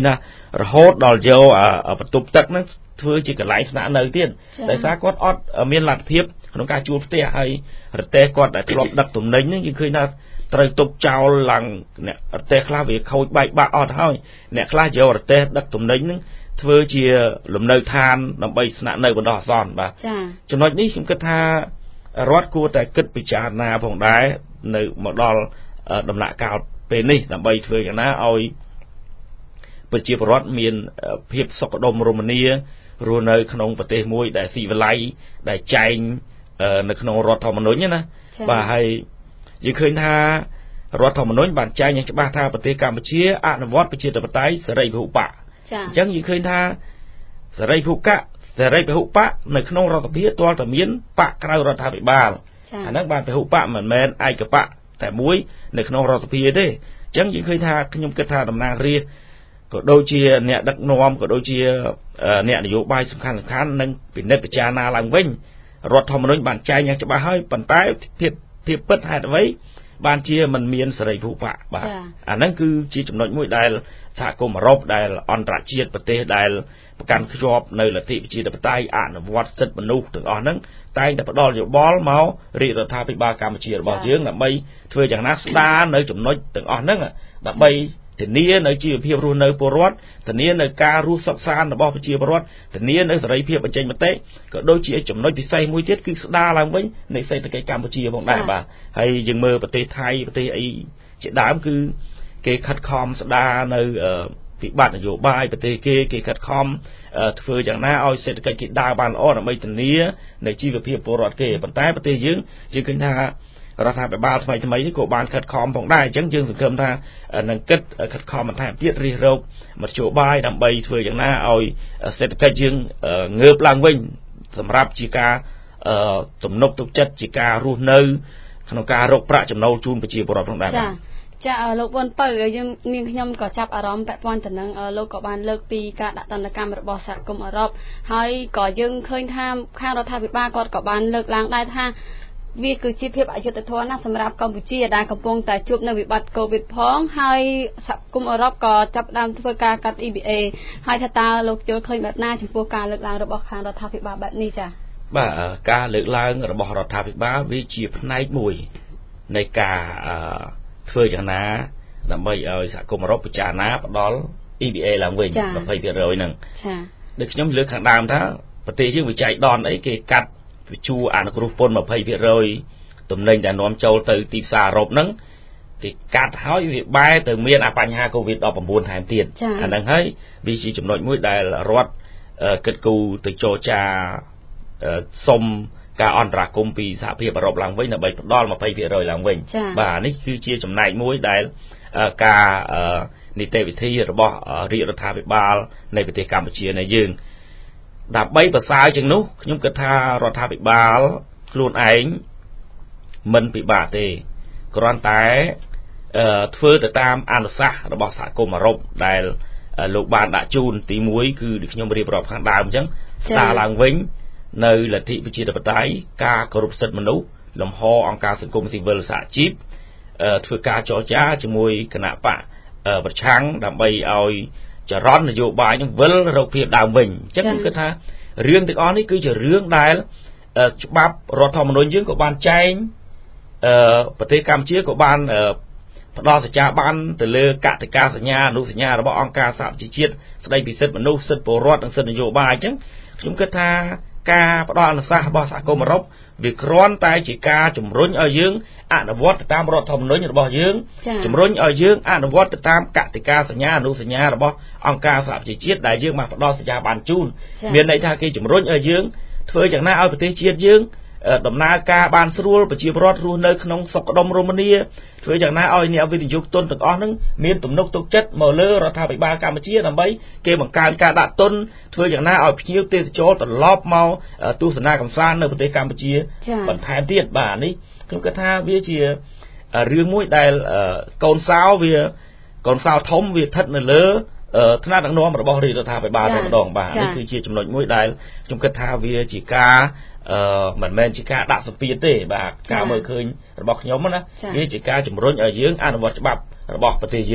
រហូតដល់យកបន្ទប់ទឹកហ្នឹងធ្វើជាកន្លែងស្នាក់នៅទៀតដោយសារគាត់អត់មានលទ្ធភាពក្នុងការជួលផ្ទះហើយរទេះគាត់ដែលធ្លាប់ដឹកទំនិញហ្នឹងយើងឃើញថាត្រូវទប់ចោលឡើងអ្នករទេះខ្លះវាខូចបែកបាក់អត់ហើយអ្នកខ្លះយករទេះដឹកទំនិញហ្នឹងធ្វើជាលំនៅឋានដើម្បីស្នាក់នៅបណ្ដោះអាសន្នបាទចំណុចនេះខ្ញុំគិតថារដ្ឋគួរតែគិតពិចារណាផងដែរនៅមកដល់ដំណាក់កាលពេលនេះដើម្បីធ្វើយ៉ាងណាឲ្យប្រជាពលរដ្ឋមានភាពសុខដុមរមនារស់នៅក្នុងប្រទេសមួយដែលស៊ីវិល័យដែលចែងនៅក្នុងរដ្ឋធម្មនុញ្ញណាបាទហើយយើងឃើញថារដ្ឋធម្មនុញ្ញបានចែងយ៉ាងច្បាស់ថាប្រទេសកម្ពុជាអនុវត្តប្រជាធិបតេយ្យសេរីពហុបកអញ្ចឹងយើងឃើញថាសេរីពហុកសេរីពហុបកនៅក្នុងរដ្ឋសភាទាល់តែមានបកក្រៅរដ្ឋាភិបាលអាហ្នឹងបានពហុបកមិនមែនឯកបកតែមួយនៅក្នុងរដ្ឋសភាទេអញ្ចឹងយើងឃើញថាខ្ញុំគិតថាតំណាងរាស្ត្រក៏ដូចជាអ្នកដឹកនាំក៏ដូចជាអ្នកនយោបាយសំខាន់សំខាន់នឹងពិនិត្យពិចារណាឡើងវិញរដ្ឋធម្មនុញ្ញបានចែងយ៉ាងច្បាស់ហើយប៉ុន្តែភាពភាពពិតហេតុអ្វីបានជាមិនមានសេរីពហុបកបាទអាហ្នឹងគឺជាចំណុចមួយដែលសហគមន៍អឺរ៉ុបដែលអន្តរជាតិប្រទេសដែលប្រកាន់ខ្ជាប់នៅលទ្ធិប្រជាធិបតេយ្យអនុវត្តសិទ្ធិមនុស្សទាំងអស់ហ្នឹងតែងតែផ្ដល់យោបល់មករាជរដ្ឋាភិបាលកម្ពុជារបស់យើងដើម្បីធ្វើយ៉ាងណាស្ដារនៅចំណុចទាំងអស់ហ្នឹងដើម្បីធានានៅជីវភាពរស់នៅពលរដ្ឋធានានៅការរស់សុខសាន្តរបស់ប្រជាពលរដ្ឋធានានៅសេរីភាពបញ្ចេញមតិក៏ដូចជាចំណុចពិសេសមួយទៀតគឺស្ដារឡើងវិញនៃសេដ្ឋកិច្ចកម្ពុជាផងដែរបាទហើយយើងមើលប្រទេសថៃប្រទេសអីជាដើមគឺគេខិតខំស្ដារនៅវិបត្តិនយោបាយប្រទេសគេគេខិតខំធ្វើយ៉ាងណាឲ្យសេដ្ឋកិច្ចគេដើរបានល្អដើម្បីធានានៅជីវភាពពលរដ្ឋគេប៉ុន្តែប្រទេសយើងយើងឃើញថារដ្ឋាភិបាលថ្មីថ្មីនេះក៏បានខិតខំផងដែរអញ្ចឹងយើងសង្ឃឹមថានឹងគិតខិតខំបន្ថែមទៀតរិះរោបមធ្យោបាយដើម្បីធ្វើយ៉ាងណាឲ្យសេដ្ឋកិច្ចយើងងើបឡើងវិញសម្រាប់ជាការទំនុកទុកចិត្តជាការរស់នៅក្នុងការរកប្រាក់ចំណូលជូនប្រជាពលរដ្ឋផងដែរចាលោកវ៉ុនពៅយើងនាងខ្ញុំក៏ចាប់អារម្មណ៍ពាក់ព័ន្ធទៅនឹងលោកក៏បានលើកពីការដាក់ទណ្ឌកម្មរបស់សហគមន៍អឺរ៉ុបហើយក៏យើងឃើញថាខាងរដ្ឋាភិបាលគាត់ក៏បានលើកឡើងដែរថាវាគឺជាភាពអយុត្តិធម៌ណាស់សម្រាប់កម្ពុជាដែលកំពុងតែជួបនៅវិបត្តិកូវីដផងហើយសហគមន៍អឺរ៉ុបក៏ចាប់ផ្ដើមធ្វើការកាត់ E B A ហើយថាតើលោកយល់ឃើញបែបណាចំពោះការលើកឡើងរបស់ខាងរដ្ឋាភិបាលបែបនេះចា៎បាទការលើកឡើងរបស់រដ្ឋាភិបាលវាជាផ្នែកមួយនៃការធ្វើយ៉ាងណាដើម្បីឲ្យសហគមន៍អឺរ៉ុបពិចារណាផ្ដល់ E B A ឡើងវិញ ยี่สิบเปอร์เซ็นต์ ហ្នឹងចា៎ដូចខ្ញុំលើកខាងដើមថាប្រទេសយើងវាចែកដនអីគេកាត់វិជួអនុគ្រោះពន្ធ ยี่สิบเปอร์เซ็นต์ ទំនិញដែលនាំចូលទៅទីផ្សារអឺរ៉ុបហ្នឹងគេកាត់ហើយវាបែរទៅមានអាបញ្ហាកូវីដ ដប់ប្រាំបួន ថែមទៀតអាហ្នឹងហើយវាជាចំណុចមួយដែលរដ្ឋគិតគូរទៅចរចាសុំការអន្តរាគមន៍ពីសហភាពអឺរ៉ុបឡើងវិញដើម្បីផ្ដល់ ยี่สิบเปอร์เซ็นต์ ឡើងវិញបាទនេះគឺជាចំណែកមួយដែលការនីតិវិធីរបស់រាជរដ្ឋាភិបាលនៃប្រទេសកម្ពុជានៃយើងដើម្បីប្រសើរជាងនោះខ្ញុំគិតថារដ្ឋាភិបាលខ្លួនឯងមិនពិបាកទេគ្រាន់តែធ្វើទៅតាមអនុសាសន៍របស់សហគមន៍អឺរ៉ុបដែលលោកបានដាក់ជូនទីមួយគឺខ្ញុំរៀបរាប់ខាងដើមអញ្ចឹងស្ដារឡើងវិញនៅលទ្ធិប្រជាធិបតេយ្យការគោរពសិទ្ធិមនុស្សលំហអង្គការសង្គមស៊ីវិលសហជីពធ្វើការចរចាជាមួយគណៈបកប្រឆាំងដើម្បីឲ្យចរន្តនយោបាយនឹងវិលរកភាពដើមវិញអញ្ចឹងខ្ញុំគិតថារឿងទាំងអស់នេះគឺជារឿងដែលច្បាប់រដ្ឋធម្មនុញ្ញយើងក៏បានចែងប្រទេសកម្ពុជាក៏បានផ្ដល់សច្ចាប័នទៅលើកតិកាសញ្ញាអនុសញ្ញារបស់អង្គការសហប្រជាជាតិស្ដីពីសិទ្ធិមនុស្សសិទ្ធិពលរដ្ឋនិងសិទ្ធិនយោបាយអញ្ចឹងខ្ញុំគិតថាការផ្ដល់អនុសាសន៍របស់សហគមន៍អឺរ៉ុបវាគ្រាន់តែជាការជំរុញឲ្យយើងអនុវត្តទៅតាមរដ្ឋធម្មនុញ្ញរបស់យើងជំរុញឲ្យយើងអនុវត្តទៅតាមកតិកាសញ្ញាអនុសញ្ញារបស់អង្គការសហប្រជាជាតិដែលយើងបានផ្ដល់សច្ចាប័នជូនមានន័យថាគេជំរុញឲ្យយើងធ្វើយ៉ាងណាឲ្យប្រទេសជាតិយើងដំណើរការបានស្រួលប្រជាពលរដ្ឋរស់នៅក្នុងសុខដុមរមនាធ្វើយ៉ាងណាឲ្យអ្នកវិនិយោគទុនទាំងអស់ហ្នឹងមានទំនុកទុកចិត្តមកលើរដ្ឋាភិបាលកម្ពុជាដើម្បីគេបង្កើនការដាក់ទុនធ្វើយ៉ាងណាឲ្យភ្ញៀវទេសចរត្រឡប់មកទស្សនាកម្សាន្តនៅប្រទេសកម្ពុជាបន្ថែមទៀតបាទនេះខ្ញុំគិតថាវាជារឿងមួយដែលកូនសោវាកូនសោធំវាស្ថិតនៅលើថ្នាក់ដឹកនាំរបស់រាជរដ្ឋាភិបាលតែម្ដងបាទនេះគឺជាចំណុចមួយដែលខ្ញុំគិតថាវាជាការអឺមិនមែនជាការដាក់សម្ពាធទេបាទការមើលឃើញរបស់ខ្ញុំណាវាជាការជំរុញឲ្យយើងអនុវត្តច្បាប់របស់ប្រទេសយើង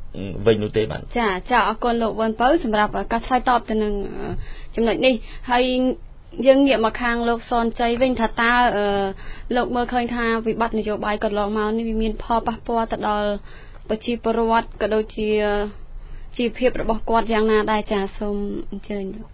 វិញនោះទេបាទចាចាអរគុណលោកវ៉ាន់ពៅសម្រាប់ការឆ្លើយតបទៅនឹងចំណុចនេះហើយយើងងាកមកខាងលោកសនជ័យវិញថាតើលោកមើលឃើញថាវិបត្តិនយោបាយកន្លងមកនេះវាមានផលប៉ះពាល់ទៅដល់ប្រជាពលរដ្ឋក៏ដូចជាជីវភាពរបស់គាត់យ៉ាងណាដែរចាសូមអញ្ជើញលោក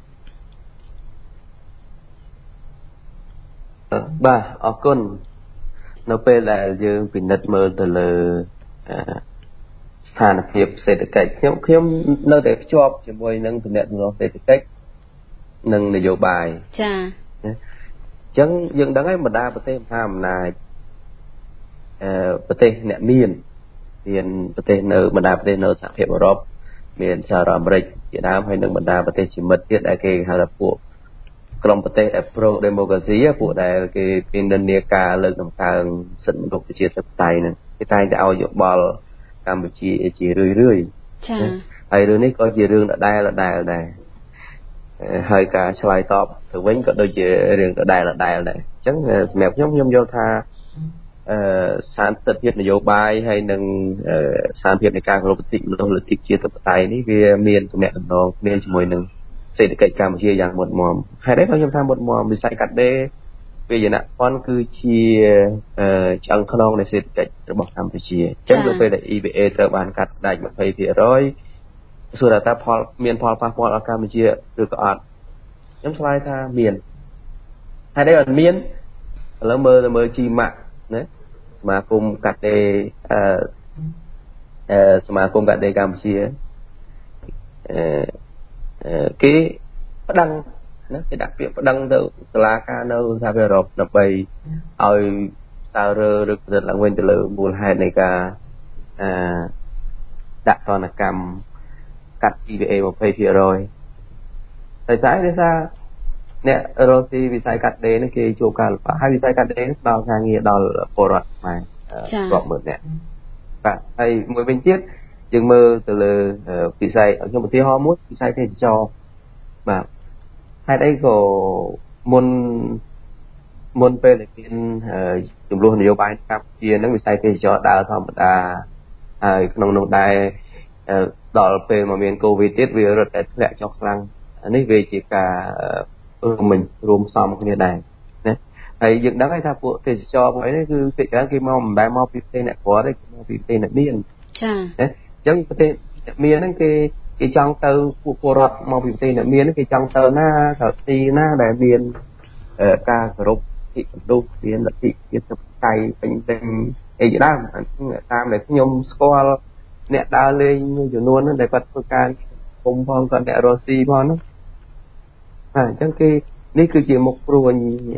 បាទអរគុណនៅពេលដែលយើងពិនិត្យមើលទៅលើស្ថានភាពសេដ្ឋកិច្ចខ្ញុំខ្ញុំនៅតែភ្ជាប់ជាមួយនឹងទំនាក់ទំនងសេដ្ឋកិច្ចនិងនយោបាយចា៎អញ្ចឹងយើងដឹងហើយបណ្ដាប្រទេសមហាអំណាចអឺប្រទេសអ្នកមានមានប្រទេសនៅបណ្ដាប្រទេសនៅសហភាពអឺរ៉ុបមានសហរដ្ឋអាមេរិកជាដើមហើយនិងបណ្ដាប្រទេសជាមិត្តទៀតដែលគេហៅថាពួកក្រុមប្រទេស Pro Democracy ពួកដែលគេមាននិន្នាការលើកតម្កើងសិទ្ធិមនុស្សប្រជាធិបតេយ្យហ្នឹងគេតែងតែឲ្យយោបល់កម្ពុជាជារឿយរឿយចា៎ហើយរឿងនេះក៏ជារឿងដដែលដដែលដែរហើយការឆ្លើយតបទៅវិញក៏ដូចជារឿងដដែលដដែលដែរអញ្ចឹងសម្រាប់ខ្ញុំខ្ញុំយល់ថាអឺស្ថានភាពនយោបាយហើយនិងស្ថានភាពនៃការគោរពសិទ្ធិមនុស្សលើទីជាធិបតេយ្យនេះវាមានទំនាក់ទំនងគ្នាជាមួយនឹងសេដ្ឋកិច្ចកម្ពុជាយ៉ាងមុតមមហើយដែរខ្ញុំថាមុតមមវិស័យកាត់ដេរវិញ្ញាណពន្ធគឺជាឆ្អឹងខ្នងនៃសេដ្ឋកិច្ចរបស់កម្ពុជាអញ្ចឹងនៅពេលដែល E V A ត្រូវបានកាត់ផ្តាច់ ยี่สิบเปอร์เซ็นต์ សួរថាផលមានផលប៉ះពាល់ដល់កម្ពុជាឬក៏អត់ខ្ញុំឆ្លើយថាមានហើយដែរអត់មានឥឡូវមើលទៅមើល G M A C ណាសមាគមកាត់ដេរអឺអឺសមាគមកាត់ដេរកម្ពុជាអឺគេប្តឹងណាគេដាក់ពាក្យប្តឹងទៅតុលាការនៅសហភាពអឺរ៉ុបដើម្បីឲ្យតើរើឬពិនិត្យឡើងវិញទៅលើមូលហេតុនៃការអឺដាក់ទណ្ឌកម្មកាត់ E V A ยี่สิบเปอร์เซ็นต์ ហើយតែដោយសារអ្នករកទីវិស័យកាត់ដេរនេះគេជួបការលំបាកហើយវិស័យកាត់ដេរនេះផ្ដល់ការងារដល់ពលរដ្ឋខ្មែររាប់ម៉ឺននាក់បាទហើយមួយវិញទៀតយើងមើលទៅលើវិស័យខ្ញុំឧទាហរណ៍មួយវិស័យទេសចរបាទហេតុអីក៏មុនមុនពេលដែលមានចំនួននយោបាយកម្ពុជានឹងវិស័យទេសចរដើរធម្មតាហើយក្នុងនោះដែរដល់ពេលមកមានកូវីដទៀតវារត់តែធ្លាក់ចុះខ្លាំងនេះវាជាការរួមរួមផ្សំគ្នាដែរណាហើយយើងដឹងហើយថាពួកទេសចរពួកអីនេះគឺភាគច្រើនគេមកមិនដែលមកពីប្រទេសអ្នកក្រទេគេមកពីប្រទេសអ្នកមានចា៎ណាអញ្ចឹងប្រទេសអ្នកមានហ្នឹងគេគេចង់ទៅពួកពលរដ្ឋមកពីប្រទេសអ្នកមានគេចង់ទៅណាទៅទីណាដែលមានការគោរពសិទ្ធិមនុស្សមានលទ្ធិជាតិបតៃពេញពេញអីជាដើមតាមដែលខ្ញុំស្គាល់អ្នកដើរលេងមួយចំនួនហ្នឹងដែលគាត់ធ្វើការគុំផងគាត់អ្នករស់ស៊ីផងហ្នឹងបាទអញ្ចឹងគេនេះគឺជាមុខព្រួញ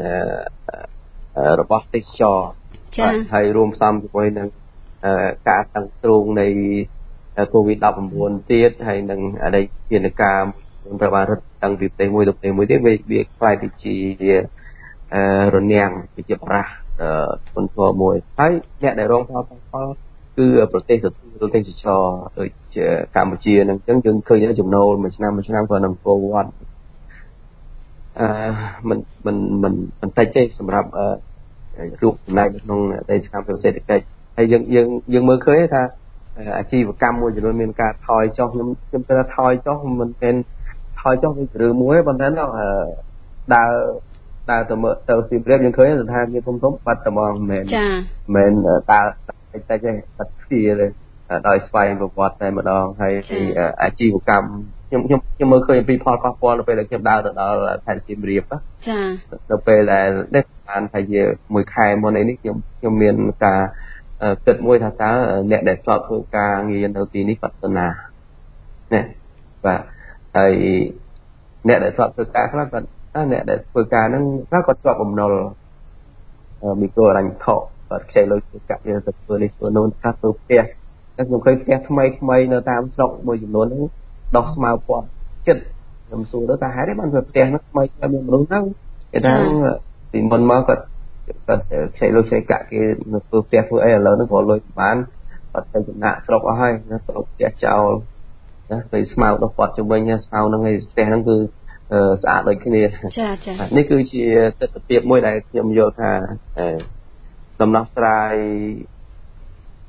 របស់ទេសចរចា៎ហើយរួមផ្សំជាមួយនឹងការតាំងទ្រូងនៃ កូវីដ ដប់ប្រាំ៩ ទៀតហើយនឹងអតីតជានការប្រវត្តិតាំងពីប្រទេសមួយទៅប្រទេសមួយទៀតវាវាខ្លាយទៅជារនាំងជាប្រាស់ធ្ងន់ធ្ងរមួយហើយអ្នកដែលរងផលប៉ះពាល់គឺប្រទេសទទួលទេសចរដូចជាកម្ពុជានឹងអញ្ចឹងយើងឃើញចំណូលមួយឆ្នាំមួយឆ្នាំក៏នឹងពោវត្តអឺមិនមិនមិនបន្តិចទេសម្រាប់រូបចំណែកក្នុងទេសកម្មសេដ្ឋកិច្ចហើយយើងយើងយើងមើលឃើញថាអាជីវកម្មមួយចំនួនមានការថយចុះខ្ញុំខ្ញុំគិតថាថយចុះមិនមែនថយចុះវារឿងមួយប៉ុន្តែដើរដើរទៅមើលទៅស៊ីប្រៀបយើងឃើញស្ថានភាពធំធំបាត់តែមកមិនមែនមិនដើរតិចតិចទេបាត់គ្នាទេដោយស្វ័យប្រវត្តិតែម្ដងហើយអាជីវកម្មខ្ញុំខ្ញុំខ្ញុំមើលឃើញពីផលប៉ះពាល់នៅពេលដែលខ្ញុំដើរទៅដល់ខេត្តសៀមរាបចានៅពេលដែលនេះបានថាជាមួយខែមុននេះខ្ញុំខ្ញុំមានការគិតមួយថាតើអ្នកដែលធ្លាប់ធ្វើការងារនៅទីនេះគាត់ទៅណាណាបាទហើយអ្នកដែលធ្លាប់ធ្វើការខ្លះគាត់អ្នកដែលធ្វើការហ្នឹងខ្លះគាត់ជាប់បំណុលមីក្រូហិរញ្ញវត្ថុគាត់ខ្ចីលុយកាក់យកទៅធ្វើនេះធ្វើនោះខ្លះទៅផ្ទះតែខ្ញុំឃើញផ្ទះថ្មីថ្មីនៅតាមស្រុកមួយចំនួនហ្នឹងដោះស្មៅពណ៌ចិត្តខ្ញុំសួរទៅថាហេតុអីបានធ្វើផ្ទះហ្នឹងថ្មីតែមានមនុស្សហ្នឹងគេថាពីមុនមកគាត់គាត់ខ្ចីលុយខ្ចីកាក់គេនៅធ្វើផ្ទះធ្វើអីឥឡូវហ្នឹងក៏លុយបានគាត់ទៅចំណាក់ស្រុកអស់ហើយណាស្រុកផ្ទះចោលណាទៅស្មៅដោះគាត់ជំវិញស្មៅហ្នឹងឯងផ្ទះហ្នឹងគឺស្អាតដូចគ្នាចាចានេះគឺជាទស្សនវិជ្ជាមួយដែលខ្ញុំយល់ថាដំណោះស្រាយ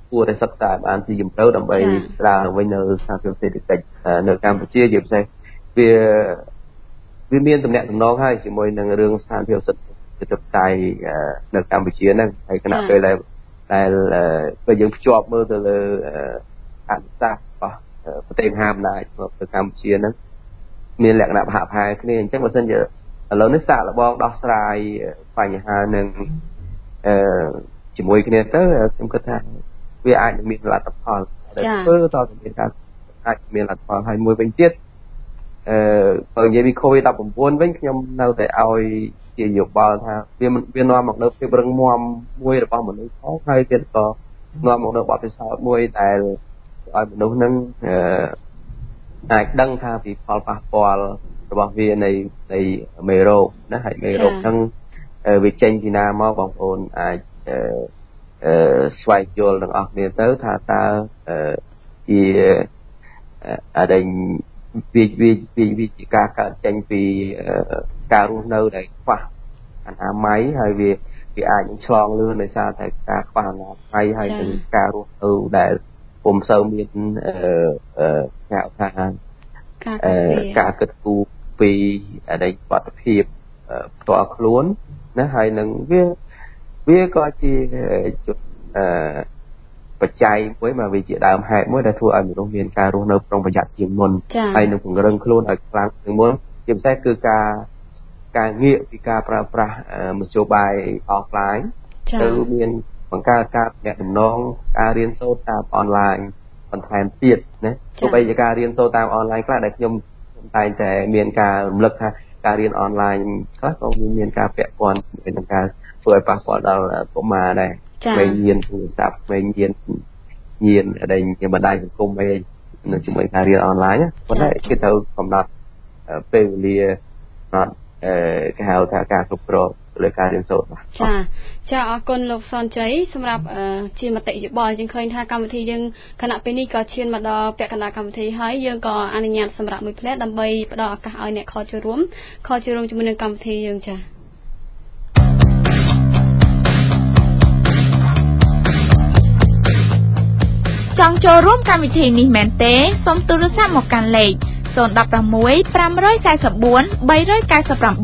គួរតែសិក្សាបានស៊ីជម្រៅដើម្បីស្ដារវិញនៅស្ថានភាពសេដ្ឋកិច្ចនៅកម្ពុជាជាពិសេសវាវាមានតំណែងតំណងហើយជាមួយនឹងរឿងស្ថានភាពសិទ្ធិប្រជាធិបតេយ្យនៅកម្ពុជាហ្នឹងហើយគណៈពេលដែលដែលពេលយើងភ្ជាប់មើលទៅលើអនុសាសន៍របស់ប្រទេសមហាអំណាចនៅកម្ពុជាហ្នឹងមានលក្ខណៈហាក់ផាយគ្នាអញ្ចឹងបើសិនជាឥឡូវនេះសាកល្បងដោះស្រាយបញ្ហានឹងអឺជាមួយគ្នាទៅខ្ញុំគិតថាវាអាចនឹងមានលទ្ធផលដែលធ្វើតទៅមានការអាចមានលទ្ធផលហើយមួយវិញទៀតអឺបើនិយាយពី COVID ដប់ប្រាំបួន វិញខ្ញុំនៅតែឲ្យជាយោបល់ថាវាវានាំមកនៅភាពរឹងមាំមួយរបស់មនុស្សផងហើយទៀតក៏នាំមកនៅបទពិសោធន៍មួយដែលឲ្យមនុស្សនឹងអឺអាចដឹងថាពីផលប៉ះពាល់របស់វានៃនៃមេរោគណាហើយមេរោគហ្នឹងវាចេញពីណាមកបងប្អូនអាចអឺអឺស្វែងយល់ទាំងអស់គ្នាទៅថាតើអឺជាអដែងវាវាវាជាការកើតចេញពីការរស់នៅដែលខ្វះអនាម័យហើយវាវាអាចនឹងឆ្លងលឿនដោយសារតែការខ្វះអនាម័យហើយនឹងការរស់នៅដែលពុំសូវមានអឺអឺហៅថាការគិតគូរពីអដែងសុខភាពផ្ទាល់ខ្លួនណាហើយនឹងវាវាក៏ជាจุดអឺបច្ច័យមួយមកវាជាដើមហេតុមួយដែលធ្វើឲ្យមនុស្សមានការរស់នៅប្រុងប្រយ័ត្នជាងមុនហើយនឹងពង្រឹងខ្លួនឲ្យខ្លាំងជាងមុនជាពិសេសគឺការការងាកពីការប្រើប្រាស់មធ្យោបាយអនឡាញទៅមានបង្កើតការទំនាក់ទំនងការរៀនសូត្រតាមអនឡាញបន្ថែមទៀតណាទោះបីជាការរៀនសូត្រតាមអនឡាញខ្លះដែលខ្ញុំតែងតែមានការរំលឹកថាការរៀនអនឡាញខ្លះក៏មានការពាក់ព័ន្ធជាមួយនឹងការធ្វើឲ្យប៉ះពាល់ដល់កុមារដែរពេលញៀនទូរស័ព្ទពេលញៀនញៀនអីជាបណ្ដាញសង្គមអីនៅជាមួយការរៀនអនឡាញប៉ុន្តែគេត្រូវកំណត់ពេលវេលាអត់អឺគេហៅថាការគ្រប់គ្រងលើការរៀនសូត្របាទចាចាអរគុណលោកសនជ័យសម្រាប់ជាមតិយោបល់យើងឃើញថាកម្មវិធីយើងគណៈពេលនេះក៏ឈានមកដល់ពាក់កណ្ដាលកម្មវិធីហើយយើងក៏អនុញ្ញាតសម្រាប់មួយផ្លែដើម្បីផ្ដល់ឱកាសឲ្យអ្នកខលចូលរួមខលចូលរួមជាមួយនឹងកម្មវិធីយើងចាចង់ចូលរួមកម្មវិធីនេះមែនទេសូមទូរស័ព្ទមកកាន់លេខศูนย์ หนึ่ง หก ห้า สี่ 9 4 3 9 8 ศูนย์ หนึ่ง สอง สี่ 4 3 3 4 3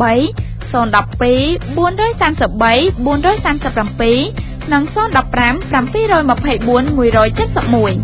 7 និង ศูนย์ หนึ่ง ห้า เจ็ด สี่ สอง หนึ่ง หนึ่ง เจ็ด หนึ่ง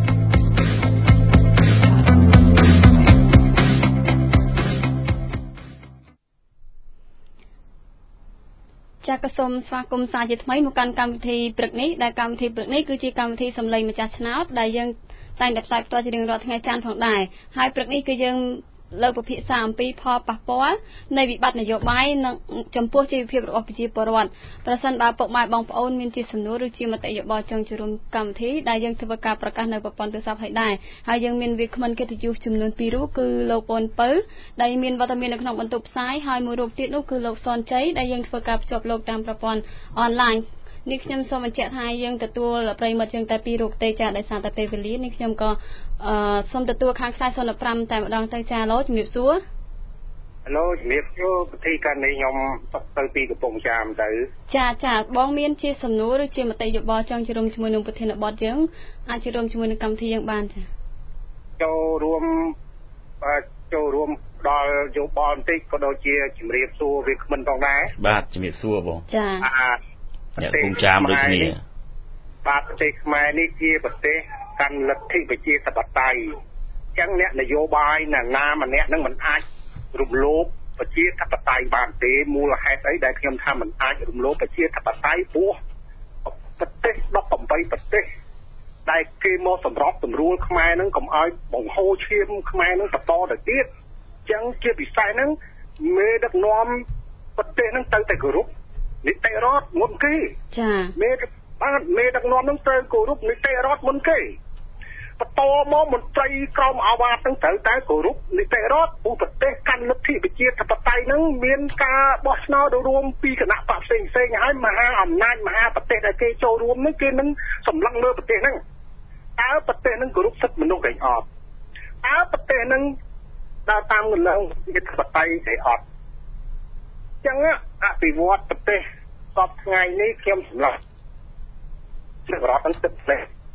ចាក៏សូមស្វាគមន៍សាជាថ្មីមកកាន់កម្មវិធីព្រឹកនេះដែលកម្មវិធីព្រឹកនេះគឺជាកម្មវិធីសម្លេងម្ចាស់ឆ្នោតដែលយើងតែងតែផ្សាយផ្ទាល់ជារៀងរាល់ថ្ងៃច័ន្ទផងដែរហើយព្រឹកនេះគឺយើងលើកពិភាក្សាអំពីផលប៉ះពាល់នៃវិបត្តិនយោបាយនិងចំពោះជីវភាពរបស់ប្រជាពលរដ្ឋប្រសិនបើពុកម៉ែបងប្អូនមានជាសំណួរឬជាមតិយោបល់ចង់ចូលរួមកម្មវិធីដែលយើងធ្វើការប្រកាសនៅប្រព័ន្ធទូរស័ព្ទឲ្យដែរហើយយើងមានវាគ្មិនកិត្តិយសចំនួនពីររូបគឺលោកពូនពៅដែលមានវត្តមាននៅក្នុងបន្ទប់ផ្សាយហើយមួយរូបទៀតនោះគឺលោកសនជ័យដែលយើងធ្វើការភ្ជាប់លោកតាមប្រព័ន្ធអនឡាញនេះខ្ញុំសូមបញ្ជាក់ថាយើងទទួលប្រិមិត្តយើងតែពីររូបទេចាដោយសារតែពេលវេលានេះខ្ញុំក៏អឺសូមទទួលខាងខ្សែศูนย์ ห้า តែម្ដងទៅចាឡូជំរាបសួរឡូជំរាបសួរពិធីការនេះខ្ញុំទៅពីកំពង់ចាមទៅចាចាបងមានជាសំណួរឬជាមតិយោបល់ចង់ចូលរួមជាមួយនឹងប្រធានបទយើងអាចចូលរួមជាមួយនឹងកម្មវិធីយើងបានចាចូលរួមចូលរួមដល់យោបល់បន្តិចក៏ដូចជាជំរាបសួរវាគ្មិនផងដែរបាទជំរាបសួរបងចាអ្នកកំចាមដូចគ្នាបាទប្រទេសខ្មែរនេះជាប្រទេសកាន់លទ្ធិប្រជាធិបតេយ្យអញ្ចឹងអ្នកនយោបាយណាណាម្នាក់នឹងមិនអាចរំលោភប្រជាធិបតេយ្យបានទេមូលហេតុអីដែលខ្ញុំថាមិនអាចរំលោភប្រជាធិបតេយ្យព្រោះប្រទេសដប់ប្រាំបីប្រទេសដែលគេមកសម្របសម្រួលខ្មែរនឹងកុំឲ្យបង្ហូរឈាមខ្មែរនឹងបន្តទៅទៀតអញ្ចឹងជាពិសេសហ្នឹងមេដឹកនាំប្រទេសហ្នឹងទៅតែគោរពនីតិរដ្ឋមុនគេចាមេបាទមេដឹកនាំនឹងត្រូវគោរពនីតិរដ្ឋមុនគេបន្តមកមន្ត្រីក្រមអាវ៉ាទាំងត្រូវតែគោរពនីតិរដ្ឋព្រោះប្រទេសកាន់លទ្ធិប្រជាធិបតេយ្យនឹងមានការបោះឆ្នោតរួមពីគណៈបកផ្សេងផ្សេងហើយមហាអំណាចមហាប្រទេសដែលគេចូលរួមនឹងគេនឹងសម្លឹងលើប្រទេសហ្នឹងតើប្រទេសនឹងគោរពសិទ្ធិមនុស្សគេអត់តើប្រទេសនឹងដើរតាមគន្លងប្រជាធិបតេយ្យគេអត់អញ្ចឹងអភិវឌ្ឍប្រទេសសពថ្ងៃនេះខ្ញុំសម្រាប់រដ្ឋនឹងទឹកផ្លេស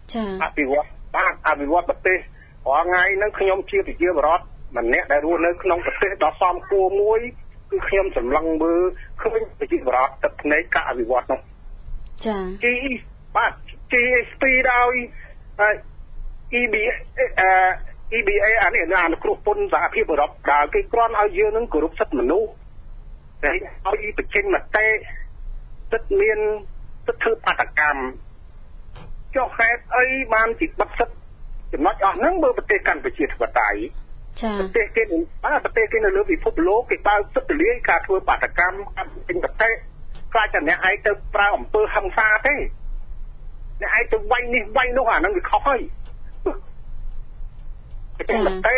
អភិវឌ្ឍបាទអភិវឌ្ឍប្រទេសរាល់ថ្ងៃហ្នឹងខ្ញុំជាប្រជាពលរដ្ឋម្នាក់ដែលរស់នៅក្នុងប្រទេសដ៏សមគួរមួយគឺខ្ញុំសម្លឹងមើលឃើញប្រជាពលរដ្ឋទឹកភ្នែកការអភិវឌ្ឍនោះចាជីបាទ ជី เอส พี ដោយ អ៊ី ប៊ី អឺ អ៊ី ប៊ី เอ អានេះអានុគ្រោះពន្ធសហភាពអឺរ៉ុបដែលគេគ្រាន់ឲ្យយើងនឹងគោរពសិទ្ធិមនុស្សតែឲ្យបញ្ចេញមតិសិទ្ធិមានសិទ្ធិធ្វើបាតកម្មចុះហេតុអីបានជាបិទសិទ្ធិចំណុចអស់ហ្នឹងមើលប្រទេសកម្ពុជាធិបតេយ្យចា៎ប្រទេសគេបាទប្រទេសគេនៅលើពិភពលោកគេបើកសិទ្ធិលាយការធ្វើបាតកម្មការបញ្ចេញមតិខ្លាចតែអ្នកឯងទៅប្រើអំពើហិង្សាទេអ្នកឯងទៅវាយនេះវាយនោះអាហ្នឹងវាខុសហើយបញ្ចេញមតិ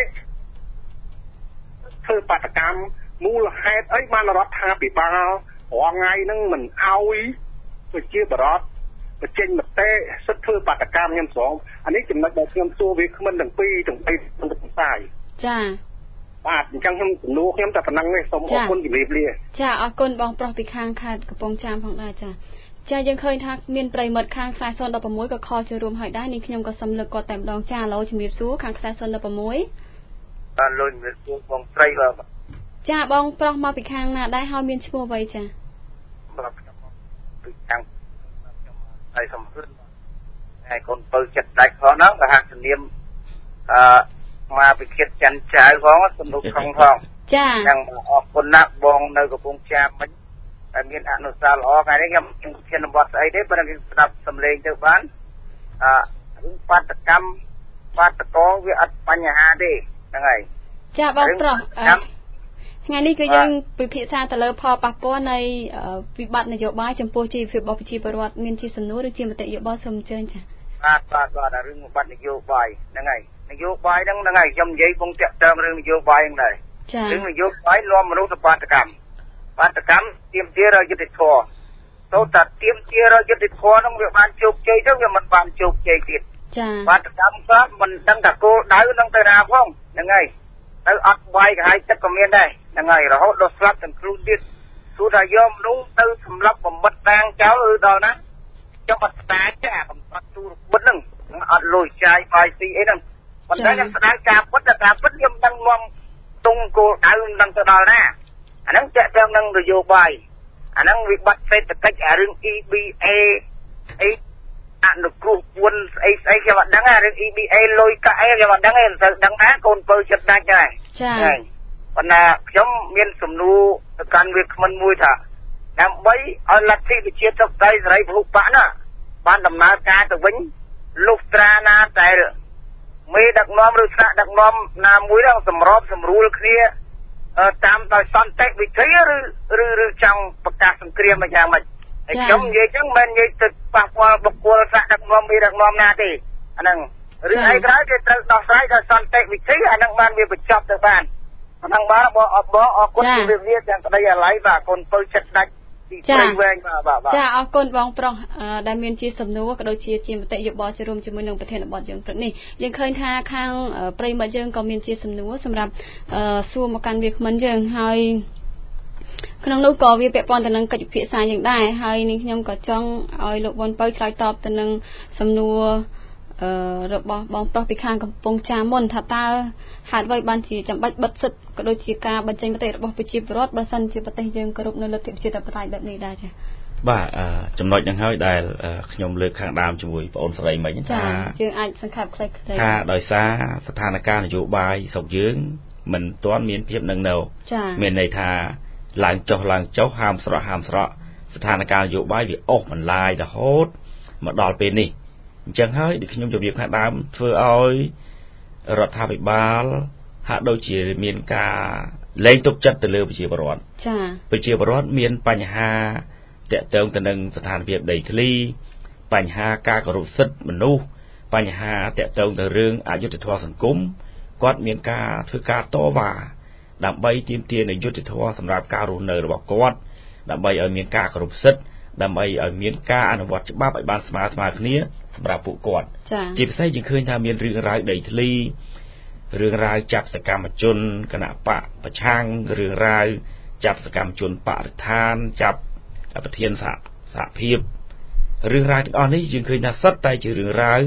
ធ្វើបាតកម្មមូលហេតុអីបានរដ្ឋាភិបាលរាល់ថ្ងៃហ្នឹងមិនអោយប្រជាពលរដ្ឋបញ្ចេញមតិសិទ្ធិធ្វើបាតកម្មខ្ញុំស្រងអានេះចំណុចដែលខ្ញុំសួរវាគ្មិនទាំងពីរទាំងបីក្នុងវិស័យចាបាទអញ្ចឹងខ្ញុំជំនួសខ្ញុំតែប៉ុណ្្នឹងទេសូមអរគុណជំរាបលាចាអរគុណបងប្រុសពីខាងខេត្តកំពង់ចាមផងដែរចាចាយើងឃើញថាមានប្រិមិត្តខាងខ្សែศูนย์ một sáuក៏ខលចូលរួមហើយដែរនេះខ្ញុំក៏សូមលើកគាត់តែម្ដងចាឡូជំរាបសួរខាងខ្សែศูนย์ một sáu បាទលោកជំរាបសួរបងស្រីបាទចាបងប្រុសមកពីខាងណាដែរហើយមានឈ្មោះអ្វីចាបាទខ្ញុំពីខាងខ្ញុំហើយសំភឿនហើយកូនពៅចិត្តដាច់ផងហ្នឹងក៏ហាក់ជំនាញអឺមកពីគិតច័ន្ទចៅផងសំរុកខំផងចាហ្នឹងអរគុណណាស់បងនៅកំពង់ចាមមិញតែមានអនុស្សាវរីយ៍ល្អថ្ងៃនេះខ្ញុំខ្ញុំឈានវត្តស្អីទេប៉ុន្តែខ្ញុំស្ដាប់សំឡេងទៅបានអឺរឿងបាតកម្មបាតកោវាអត់បញ្ហាទេហ្នឹងហើយចាបងប្រុសថ្ងៃនេះគឺយើងពិភាក្សាទៅលើផលប៉ះពាល់នៃវិបត្តិនយោបាយចំពោះជីវភាពរបស់ប្រជាពលរដ្ឋមានជាសំណួរឬជាមតិយោបល់សូមអញ្ជើញចាបាទបាទបាទរឿងវិបត្តិនយោបាយហ្នឹងហើយនយោបាយហ្នឹងហ្នឹងហើយខ្ញុំនិយាយពងតាក់ទងរឿងនយោបាយហ្នឹងដែររឿងនយោបាយលំមនុស្សបាតកម្មបាតកម្មទាមទារយុត្តិធម៌ទៅតែទាមទារយុត្តិធម៌ហ្នឹងវាបានជោគជ័យទៅវាមិនបានជោគជ័យទៀតចាបាតកម្មក៏មិនដឹងថាគោលដៅនឹងទៅណាផងហ្នឹងហើយទៅអត់បាយក៏ហើយទឹកក៏មានដែរហ្នឹងហើយរហូតដល់ស្លាប់ទាំងខ្លួនទៀតទោះថាយកមនុស្សទៅសម្លាប់បំបិតតាំងចោលឬដល់ណាខ្ញុំអត់ស្ដាយទេអាបំបត្តិទូរពុតហ្នឹងអត់លុយចាយបាយស៊ីអីហ្នឹងប៉ុន្តែខ្ញុំស្ដាយការពុតតែការពុតខ្ញុំដឹងងំទងគោលដៅមិនដឹងទៅដល់ណាអាហ្នឹងចាក់ទាំងនឹងនយោបាយអាហ្នឹងវិបត្តិសេដ្ឋកិច្ចអារឿង អ៊ី ប៊ី เอ អីអនុគ្រោះពន្ធស្អីស្អីខ្ញុំអត់ដឹងអារឿង អ៊ី ប៊ី เอ លុយកាក់អីខ្ញុំអត់ដឹងទេមិនសូវដឹងដែរកូនពៅចិត្តដាច់ដែរចាប៉ុន្តែខ្ញុំមានសំណួរទៅកាន់វាគ្មិនមួយថាដើម្បីឲ្យលទ្ធិប្រជាធិបតេយ្យសេរីពហុបកណាបានដំណើរការទៅវិញលុះត្រាណាតែមេដឹកនាំឬថ្នាក់ដឹកនាំណាមួយហ្នឹងសម្របសម្រួលគ្នាតាមដោយសន្តិវិធីឬឬឬចង់ប្រកាសសង្គ្រាមយ៉ាងម៉េចហើយខ្ញុំនិយាយចឹងមិននិយាយទៅប៉ះពាល់បុគ្គលថ្នាក់ដឹកនាំមេដឹកនាំណាទេអាហ្នឹងរឿងអីក្រោយគេត្រូវដោះស្រាយដោយសន្តិវិធីអាហ្នឹងបានវាបញ្ចប់ទៅបានអាហ្នឹងបាទបងអបអរគុណជំរាបលាទាំងក្តីអាឡ័យបាទកូនពៅចិត្តដាច់ពីព្រៃវែងបាទបាទចាអរគុណបងប្រុសដែលមានជាសំណួរក៏ដូចជាជាមតិយោបល់រួមជាមួយនឹងប្រធានបទយើងព្រឹកនេះយើងឃើញថាខាងប្រិមិត្តយើងក៏មានជាសំណួរសម្រាប់សួរមកកាន់វាគ្មិនយើងហើយក្នុងនោះក៏វាពាក់ព័ន្ធទៅនឹងកិច្ចពិភាក្សាយ៉ាងដែរហើយនេះខ្ញុំក៏ចង់ឲ្យលោកប៊ុនពៅឆ្លើយតបទៅនឹងសំណួរអឺរបស់បងប្រុសពីខាងកំពង់ចាមមុនថាតើហេតុអ្វីបានជាចាំបាច់បិទសិទ្ធិក៏ដូចជាការបញ្ចេញមតិរបស់ប្រជាពលរដ្ឋបើសិនជាប្រទេសយើងគោរពនៅលទ្ធិប្រជាធិបតេយ្យបែបនេះដែរចា៎បាទចំណុចហ្នឹងហើយដែលខ្ញុំលើកខាងដើមជាមួយបងអូនស្រីមិញថាយើងអាចសង្ខេបខ្លីៗថាដោយសារស្ថានភាពនយោបាយស្រុកយើងមិនទាន់មានភាពនឹងនៅមានន័យថាឡើងចុះឡើងចុះហាមស្រក់ហាមស្រក់ស្ថានភាពនយោបាយវាអស់បន្លាយរហូតមកដល់ពេលនេះអញ្ចឹងហើយដូចខ្ញុំជម្រាបខាងដើមធ្វើឲ្យរដ្ឋាភិបាលហាក់ដូចជាមានការលែងទុកចិត្តទៅលើប្រជាពលរដ្ឋចា៎ប្រជាពលរដ្ឋមានបញ្ហាតាក់ទងទៅនឹងស្ថានភាពដីធ្លីបញ្ហាការគោរពសិទ្ធិមនុស្សបញ្ហាតាក់ទងទៅរឿងអយុត្តិធម៌សង្គមគាត់មានការធ្វើការតវ៉ាដើម្បីទាមទារនូវយុត្តិធម៌សម្រាប់ការរស់នៅរបស់គាត់ដើម្បីឲ្យមានការគោរពសិទ្ធិដើម្បីឲ្យមានការអនុវត្តច្បាប់ឲ្យបានស្មើស្មើគ្នាសម្រាប់ពួកគាត់ជាពិសេសយើងឃើញថាមានរឿងរ៉ាវដីធ្លីរឿងរ៉ាវចាប់សកម្មជនគណៈបកប្រឆាំងរឿងរ៉ាវចាប់សកម្មជនបរិស្ថានចាប់ប្រធានសហសហភាពរឿងរ៉ាវទាំងអស់នេះយើងឃើញថាសុទ្ធតែជារឿងរ៉ាវ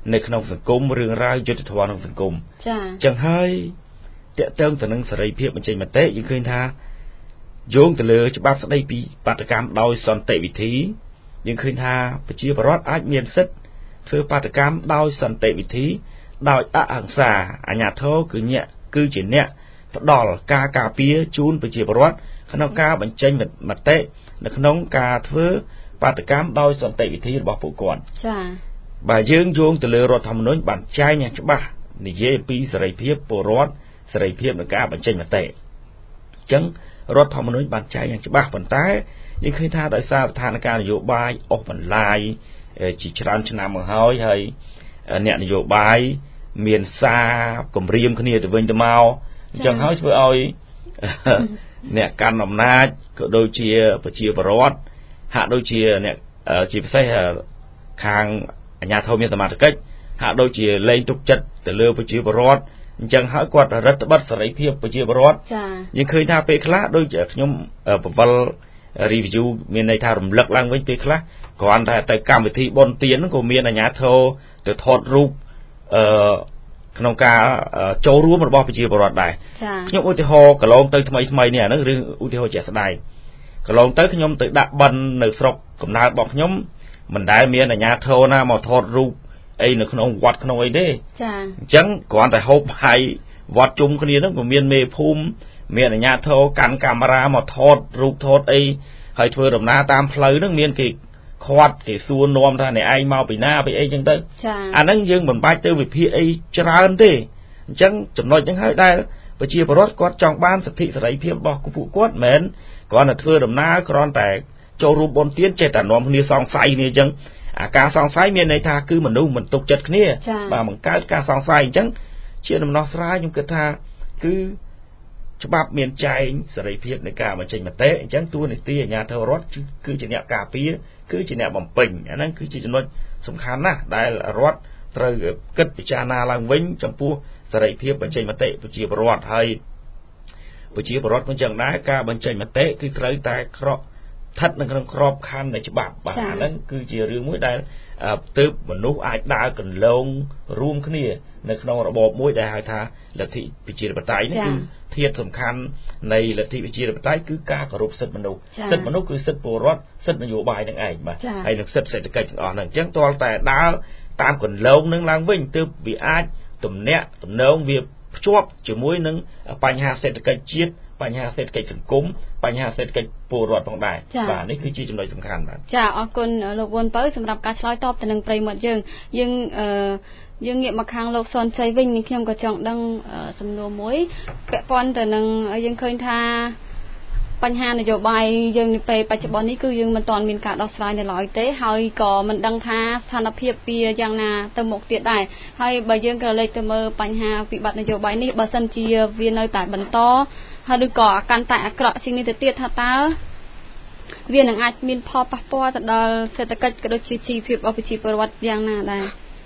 ในขนมสังคมเรื่องราวยุติธรรมของสังคมจังให้เตะเติมแต่หนังสไลเพียบมันใจมาเตะยังเคยท่าโยงแต่เลยจะบัดสไลปีปฏิกรรมโดยสันติวิธียังเคยท่าปฏิบัติรัฐอาจเมียนซึเพื่อปฏิกรรมโดยสันติวิธีโดยอหังสาอัญญาโทคือเนี่ยคือจีนเนี่ยดอลกากาเปียจูนปฏิบัติรัฐขนมกาบัญชีมาเตะในขนมกาเพื่อปฏิกรรมโดยสันติวิธีบอกผู้ก่อนบ่ายยืงโยงแต่เลยรัฐธรรมนูญบัญชีเนี่ยจะบ้าในเย่ปีสไลเพียบปรัฐสไลเพียบในกาบัญชีมาเตะจังรัฐธรรมนูญบัญชีอย่างจะบ้าผลท้ายยังเคยท่าโดยสารทางการนโยบายออกบรรลัยจิตรานชนะมือหอยให้เนี่ยนโยบายเมียนซากลมเรียมขณีตัวเวงตัวเมาจังหอยเพื่อเอาเนี่ยการนำนาก็โดยเชียร์ประเชียร์ประวัติหาโดยเชียร์เนี่ยจีบใส่คางอัญญาโทมีสมาธิกิจหาโดยเชียร์เล่นทุกจัดแต่เลือประเชียร์ประวัติจังหอยกวาดรัฐบัตรสไลเพียบประเชียร์ประวัติยังเคยท่าเปคละโดยจากยมประวัติรีวิวมีในทางรำลึกลังไว้เปคละก่อนแต่แต่การวิธีบนเตียนก็มีอัญญาโทแต่ทอดรูปขนมกาโจรู้มันบอกไปจีบรอดได้ขยมอุติโฮกระลงเตยทำไมทำไมเนี่ยนั่นเรื่องอุติโฮเจสได้กระลงเตยขยมเตยดับบันในสระกับนาบอกขยมมันได้เมียนญาโทนะมาทอดรูปไอ้หนึ่งขนมวัดขนมไอ้เด้จังก่อนแต่ฮบไฮวัดจุ่มคนนี้นั่นก็เมียนเมภูมิเมียนญาโทการกามรามาทอดรูปทอดไอ้ให้เธอดำนาตามเพลย์นั่งเมียนกิควัดไอ้ส่วนนวมท่านไอ้เมาไปหน้าไปไอ้จังเต้อันนั้นยังเหมือนใบเตยไปพี่ไอ้จราอันเต้จังจำนวนยังให้ได้ไปเชียร์ประรดกอดจองบ้านสถิสไลเพียบบอกกูผูกกอดเหม็นก่อนน่ะเธอดำน้ากรอนแต่โจรูบนเตียนเจตนอมคนนี้ซองไซเนี่ยจังอาการซองไซเมียในทาคือมันดูมันตกจัดเนี่ยบ่ามันการการซองไซจังเชียร์ดำนอสร้ายยังเกิดทาคือฉบับเมียนใจสไลเพียบในการมันใจมันเตะจังตัวในเตี้ยญาเธอรถคือจะเนี่ยกาเปียคือจะเนี่ยบ่มปิ่งอันนั้นคือจำนวนสำคัญนะได้รถเตยกิดพิจารณาลังวิ่งจำปูสไลเพียบบัญชีมาเตะปัจจีบรอดให้ปัจจีบรอดมันจังได้การบัญชีมาเตะคือเตยแต่ครอบทัดในครอบคันในฉบับแบบนั้นคือเจียเรื่องมุ้ยได้ตึบมนุษย์อาจได้กันลงรวมขึ้นนี่ในขนมระบบมุ้ยได้หายท่าลัทธิปัจจีปไตยนี่คือเทียบสำคัญในลัทธิปัจจีปไตยคือการกรุบสิทธิมนุษย์สิทธิมนุษย์คือสิทธิปรอดสิทธินโยบายนั่นเองมาให้หนึ่งสิทธิเศรษฐกิจอ่อนหนึ่งจังตัวแต่ดาวตามกันลงนั่งลังวิ่งตึบวิอาตุ่มเนี้ยตุ่มเนื้อเวียบชอบจะมุ้ยนึงปัญหาเศรษฐกิจชีดปัญหาเศรษฐกิจสังคมปัญหาเศรษฐกิจปูรอดของได้บ่านี่คือจีจำนวนสำคัญนะจ้าออกคนโลกวนเปิ้ลสำหรับการช่วยตอบแต่หนึ่งปริมาณยังยังเอ่อยังเงียบมาค้างโลกซอนใจวิ่งนี่เข้มกระจองดังสำนวนมุ้ยแปะปอนแต่หนึ่งยังเคยท่าปัญหานโยบายยังไปปัจจุบันนี้คือยังมันตอนมีการดอกสายในลอยเต้ให้ก่อมันดังท่าสถานเพียบเปียยังนาเติมหมกเตียได้ให้ใบยังกระเลยเติมปัญหาวิบัตินโยบายนี้บาสันเจียเวียนในแต่บรรโตให้ดูก่อการแต่กระสิ่งนี้เตียท่าตาเวียนหนังอาจมีพอปักปอแต่ดอลเศรษฐกิจกระโดดชีชีเพียบเอาไปชีประวัติยังนาได้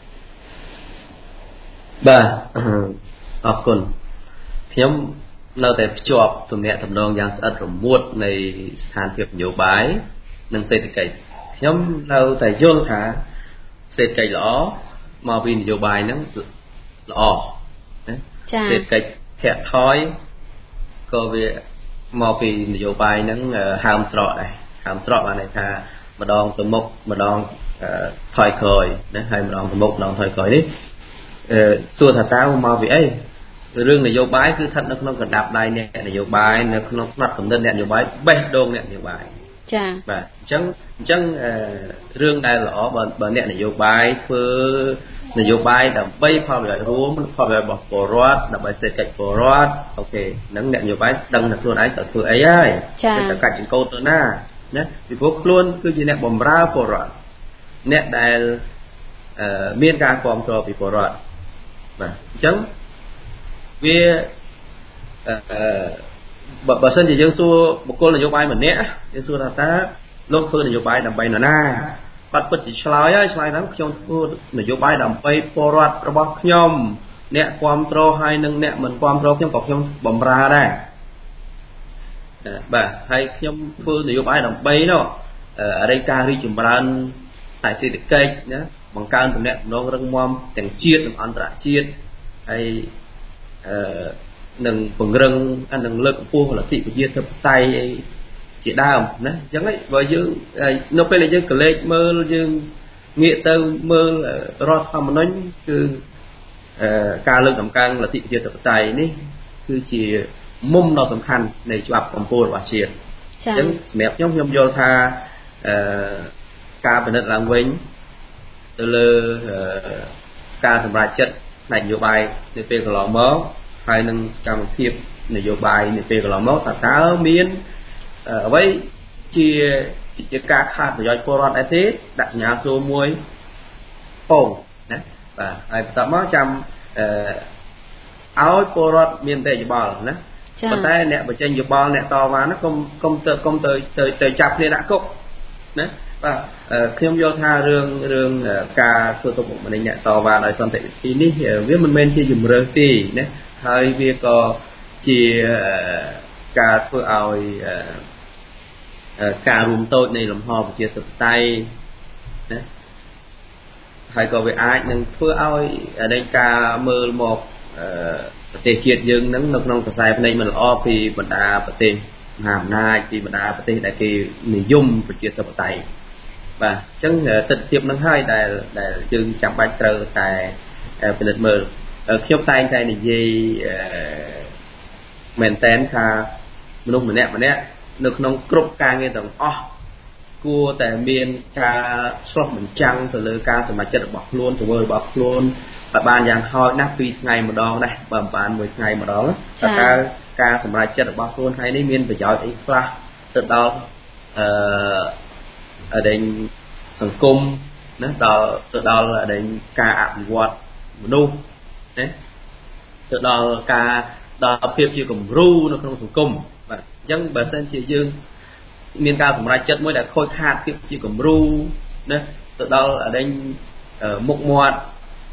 บ่าออกคนเพียงเราแต่จอบตรงเนี้ยทำนองอย่างสะอาดสมบูรณ์ในสถานเพียบนโยบายหนังเศรษฐกิจเพียงเราแต่ย่นขาเศรษฐกิจหล่อมาวินโยบายนั้นหล่อเศรษฐกิจแค่ถอยก็เวมาวินโยบายนั้นห้ามสระเลยห้ามสระมาในท่ามาดองสมกมาดองถอยเคยนะให้มาดองสมกมาดองถอยเคยนี่ส่วนถ้าตามาวิไอเรื่องนโยบายคือท่านนักน้องกระดับได้เนี่ยนโยบายนักน้องนักกำเนิดเนี่ยนโยบายเบ็ดโดงเนี่ยนโยบายจ้าแบบจังจังเรื่องใดหรอบนบนเนี่ยนโยบายเพื่อนโยบายแต่ใบพอแบบรู้พอแบบบอกโปรดแต่ใบเศรษฐกิจโปรดโอเคนั่งเนี่ยนโยบายดังนักล้วนไอ้แต่คือไอ้ยัยแต่การจิงโกตัวหน้าเนี่ยที่พวกล้วนคือจีเนี่ยบ่มราโปรดเนี่ยได้เมียนการความตัวปีโปรดแบบจังเวียบางส่วนที่ยังสู้บุคคลนโยบายเหมือนเนี้ยยังสู้ตาโลกเพื่อนนโยบายดำไปหน้าปัจจุบันจะฉลายฉลายนั้นขยมพูดนโยบายดำไปโปรดระบบขยมเนี่ยความโตให้หนึ่งเนี่ยเหมือนความโตขยมกับขยมบ่มราได้แบบให้ขยมพูดนโยบายดำไปเนาะอะไรการที่จุ่มรันtạiเศรษฐกิจนะបង្កើនទំនាក់ទំនងរឹងមាំទាំងជាតិនិងអន្តរជាតិហើយអឺនឹងពង្រឹងនិងលើកកម្ពស់លទ្ធិប្រជាធិបតេយ្យជាដើមណាអញ្ចឹងហើយបើយើងនៅពេលដែលយើងកលេចមើលយើងងាកទៅមើលរដ្ឋធម្មនុញ្ញគឺការលើកតម្កើងលទ្ធិប្រជាធិបតេយ្យនេះគឺជាមុំដ៏សំខាន់នៃច្បាប់កម្ពុជារបស់ជាតិអញ្ចឹងសម្រាប់ខ្ញុំខ្ញុំយល់ថាអឺការពិនិត្យឡើងវិញទៅលើការសម្រេចចិត្តផ្នែកនយោបាយនៅពេលកន្លងមកហើយនឹងសកម្មភាពនយោបាយនៅពេលកន្លងមកតើតើមានអ្វីជាជាការខាតប្រយោជន៍ពលរដ្ឋអីទេដាក់សញ្ញាសួរមួយពងណាបាទហើយបន្តមកចាំអឺឲ្យពលរដ្ឋមានតែយោបល់ណាប៉ុន្តែអ្នកបញ្ចេញយោបល់អ្នកតវ៉ាណាកុំកុំទៅកុំទៅទៅទៅចាប់គ្នាដាក់គុកណាបាទខ្ញុំយល់ថារឿងរឿងការធ្វើទុកបុកម្នេញអ្នកតវ៉ាដោយសន្តិវិធីនេះវាមិនមែនជាជំរឿនទេណាហើយវាក៏ជាការធ្វើឲ្យការរួមតូចនៃលំហប្រជាធិបតេយ្យណាហើយក៏វាអាចនឹងធ្វើឲ្យនៃការមើលមកប្រទេសជាតិយើងនឹងនៅក្នុងខ្សែភ្នែកមិនល្អពីបណ្ដាប្រទេសមហាអំណាចពីបណ្ដាប្រទេសដែលគេនិយមប្រជាធិបតេយ្យបាទអញ្ចឹងទិដ្ឋភាពនឹងហើយដែលដែលយើងចាំបាច់ត្រូវតែពិនិត្យមើលខ្ញុំតែងតែនិយាយមែនតែនថាមនុស្សម្នាក់ម្នាក់នៅក្នុងគ្រប់ការងារទាំងអស់គួរតែមានការឆ្លោះបញ្ចាំងទៅលើការសម្រេចចិត្តរបស់ខ្លួនទៅរបស់ខ្លួនឲ្យបានយ៉ាងហោចណាស់ពីរថ្ងៃម្ដងដែរបើមិនបានមួយថ្ងៃម្ដងតើតើការសម្រេចចិត្តរបស់ខ្លួនថ្ងៃនេះមានប្រយោជន៍អីខ្លះទៅដល់អឺអដែងសង្គមណាដល់ទៅដល់អដែងការអភិវឌ្ឍមនុស្សណាទៅដល់ការដល់ភាពជាគំរូនៅក្នុងសង្គមបាទអញ្ចឹងបើសិនជាយើងមានការសម្រេចចិត្តមួយដែលខូចខាតភាពជាគំរូណាទៅដល់អដែងមុខមាត់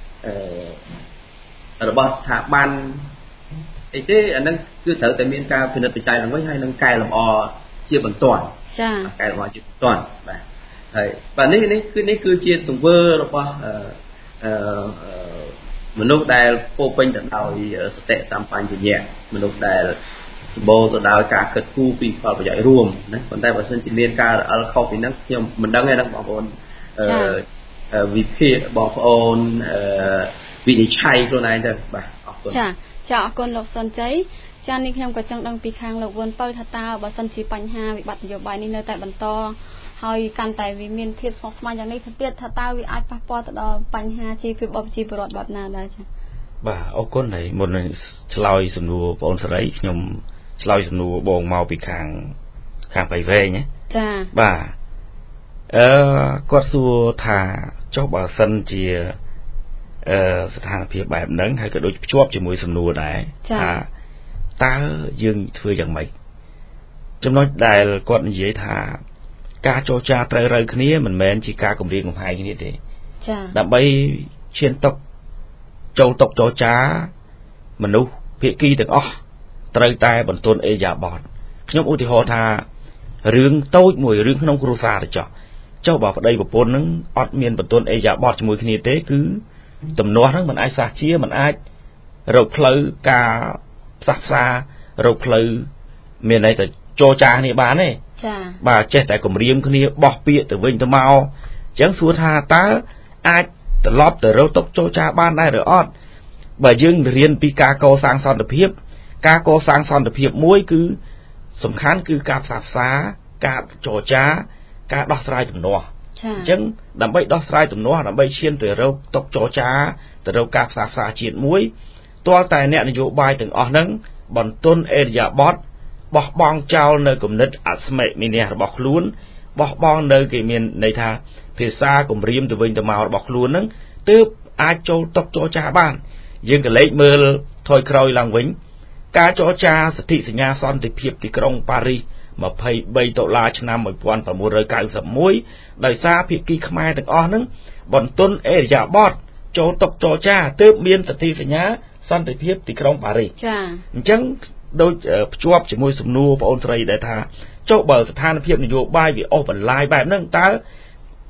អឺរបស់ស្ថាប័នអីទេអាហ្នឹងគឺត្រូវតែមានការពិនិត្យពិច័យឡើងវិញហើយនឹងកែលម្អជាបន្ទាន់ចា៎កែលម្អជាបន្ទាន់បាទហើយបាទនេះនេះគឺនេះគឺជាទង្វើរបស់អឺអឺមនុស្សដែលពោពេញទៅដោយសតិសម្បញ្ញៈមនុស្សដែលសម្បូរទៅដោយការគិតគូរពីផលប្រយោជន៍រួមណាប៉ុន្តែបើសិនជាមានការរអិលខុសពីហ្នឹងខ្ញុំមិនដឹងទេណាបងប្អូនអឺវិភាគបងប្អូនអឺវិនិច្ឆ័យខ្លួនឯងទៅបាទអរគុណចាចាអរគុណលោកសុនជ័យចានេះខ្ញុំក៏ចង់ដឹងពីខាងលោកវុនពៅថាតើបើសិនជាបញ្ហាវិបត្តិនយោបាយនេះនៅតែបន្តហើយកាន់តែវាមានភាពស្មុគស្មាញយ៉ាងនេះទៅទៀតថាតើវាអាចប៉ះពាល់ទៅដល់បញ្ហាជីវភាពរបស់ប្រជាពលរដ្ឋបែបណាដែរចាបាទអរគុណហើយមុននឹងឆ្លើយសំណួរបងស្រីខ្ញុំឆ្លើយសំណួរបងមកពីខាងខាងបៃវែងណាចាបាទអឺគាត់សួរថាចុះបើសិនជាអឺស្ថានភាពបែបហ្នឹងហើយក៏ដូចភ្ជាប់ជាមួយសំណួរដែរថាតើយើងធ្វើយ៉ាងម៉េចចំណុចដែលគាត់និយាយថាការចរចាត្រូវរើគ្នាមិនមែនជាការគម្រាមកំហែងគ្នាទេចាដើម្បីឈានតុចូលតុចរចាមនុស្សភាគីទាំងអស់ត្រូវតែបន្ទន់អេយ៉ាបតខ្ញុំឧទាហរណ៍ថារឿងតូចមួយរឿងក្នុងគ្រួសារទៅចោះចុះបើប្តីប្រពន្ធនឹងអត់មានបន្ទន់អេយ៉ាបតជាមួយគ្នាទេគឺទំនាស់ហ្នឹងมันអាចសះជាมันអាចរកផ្លូវការផ្សះផ្សារកផ្លូវមានន័យថាចរចាគ្នាបានទេចាបាទចេះតែគម្រាមគ្នាបោះពាក្យទៅវិញទៅមកអញ្ចឹងសួរថាតើអាចត្រឡប់ទៅរកតុចរចាបានដែរឬអត់បើយើងរៀនពីការកសាងសន្តិភាពការកសាងសន្តិភាពមួយគឺសំខាន់គឺការផ្សះផ្សាការចរចាការដោះស្រាយទំនាស់អញ្ចឹងដើម្បីដោះស្រាយទំនាស់ដើម្បីឈានទៅរកតុចរចាទៅរកការផ្សះផ្សាជាតិមួយទាល់តែអ្នកនយោបាយទាំងអស់ហ្នឹងបន្ទន់អេរិយាបថបោះបង់ចោលនៅគំនិតអស្មិមានៈរបស់ខ្លួនបោះបង់នៅគេមានន័យថាភាសាគម្រាមទៅវិញទៅមករបស់ខ្លួនហ្នឹងទើបអាចចូលតុចរចាបានយើងក៏លេចមើលថយក្រោយឡើងវិញការចរចាសន្ធិសញ្ញាសន្តិភាពទីក្រុងប៉ារីសยี่สิบสามដុល្លារឆ្នាំnineteen ninety-oneដោយសារភាគីខ្មែរទាំងអស់ហ្នឹងបន្ទន់អេរិយាបថចូលតុចរចាទើបមានសន្ធិសញ្ញាសន្តិភាពទីក្រុងប៉ារីសចាអញ្ចឹងដូចភ្ជាប់ជាមួយសំណួរបងអូនស្រីដែលថាចុះបើស្ថានភាពនយោបាយវាអស់បន្លាយបែបហ្នឹងតើ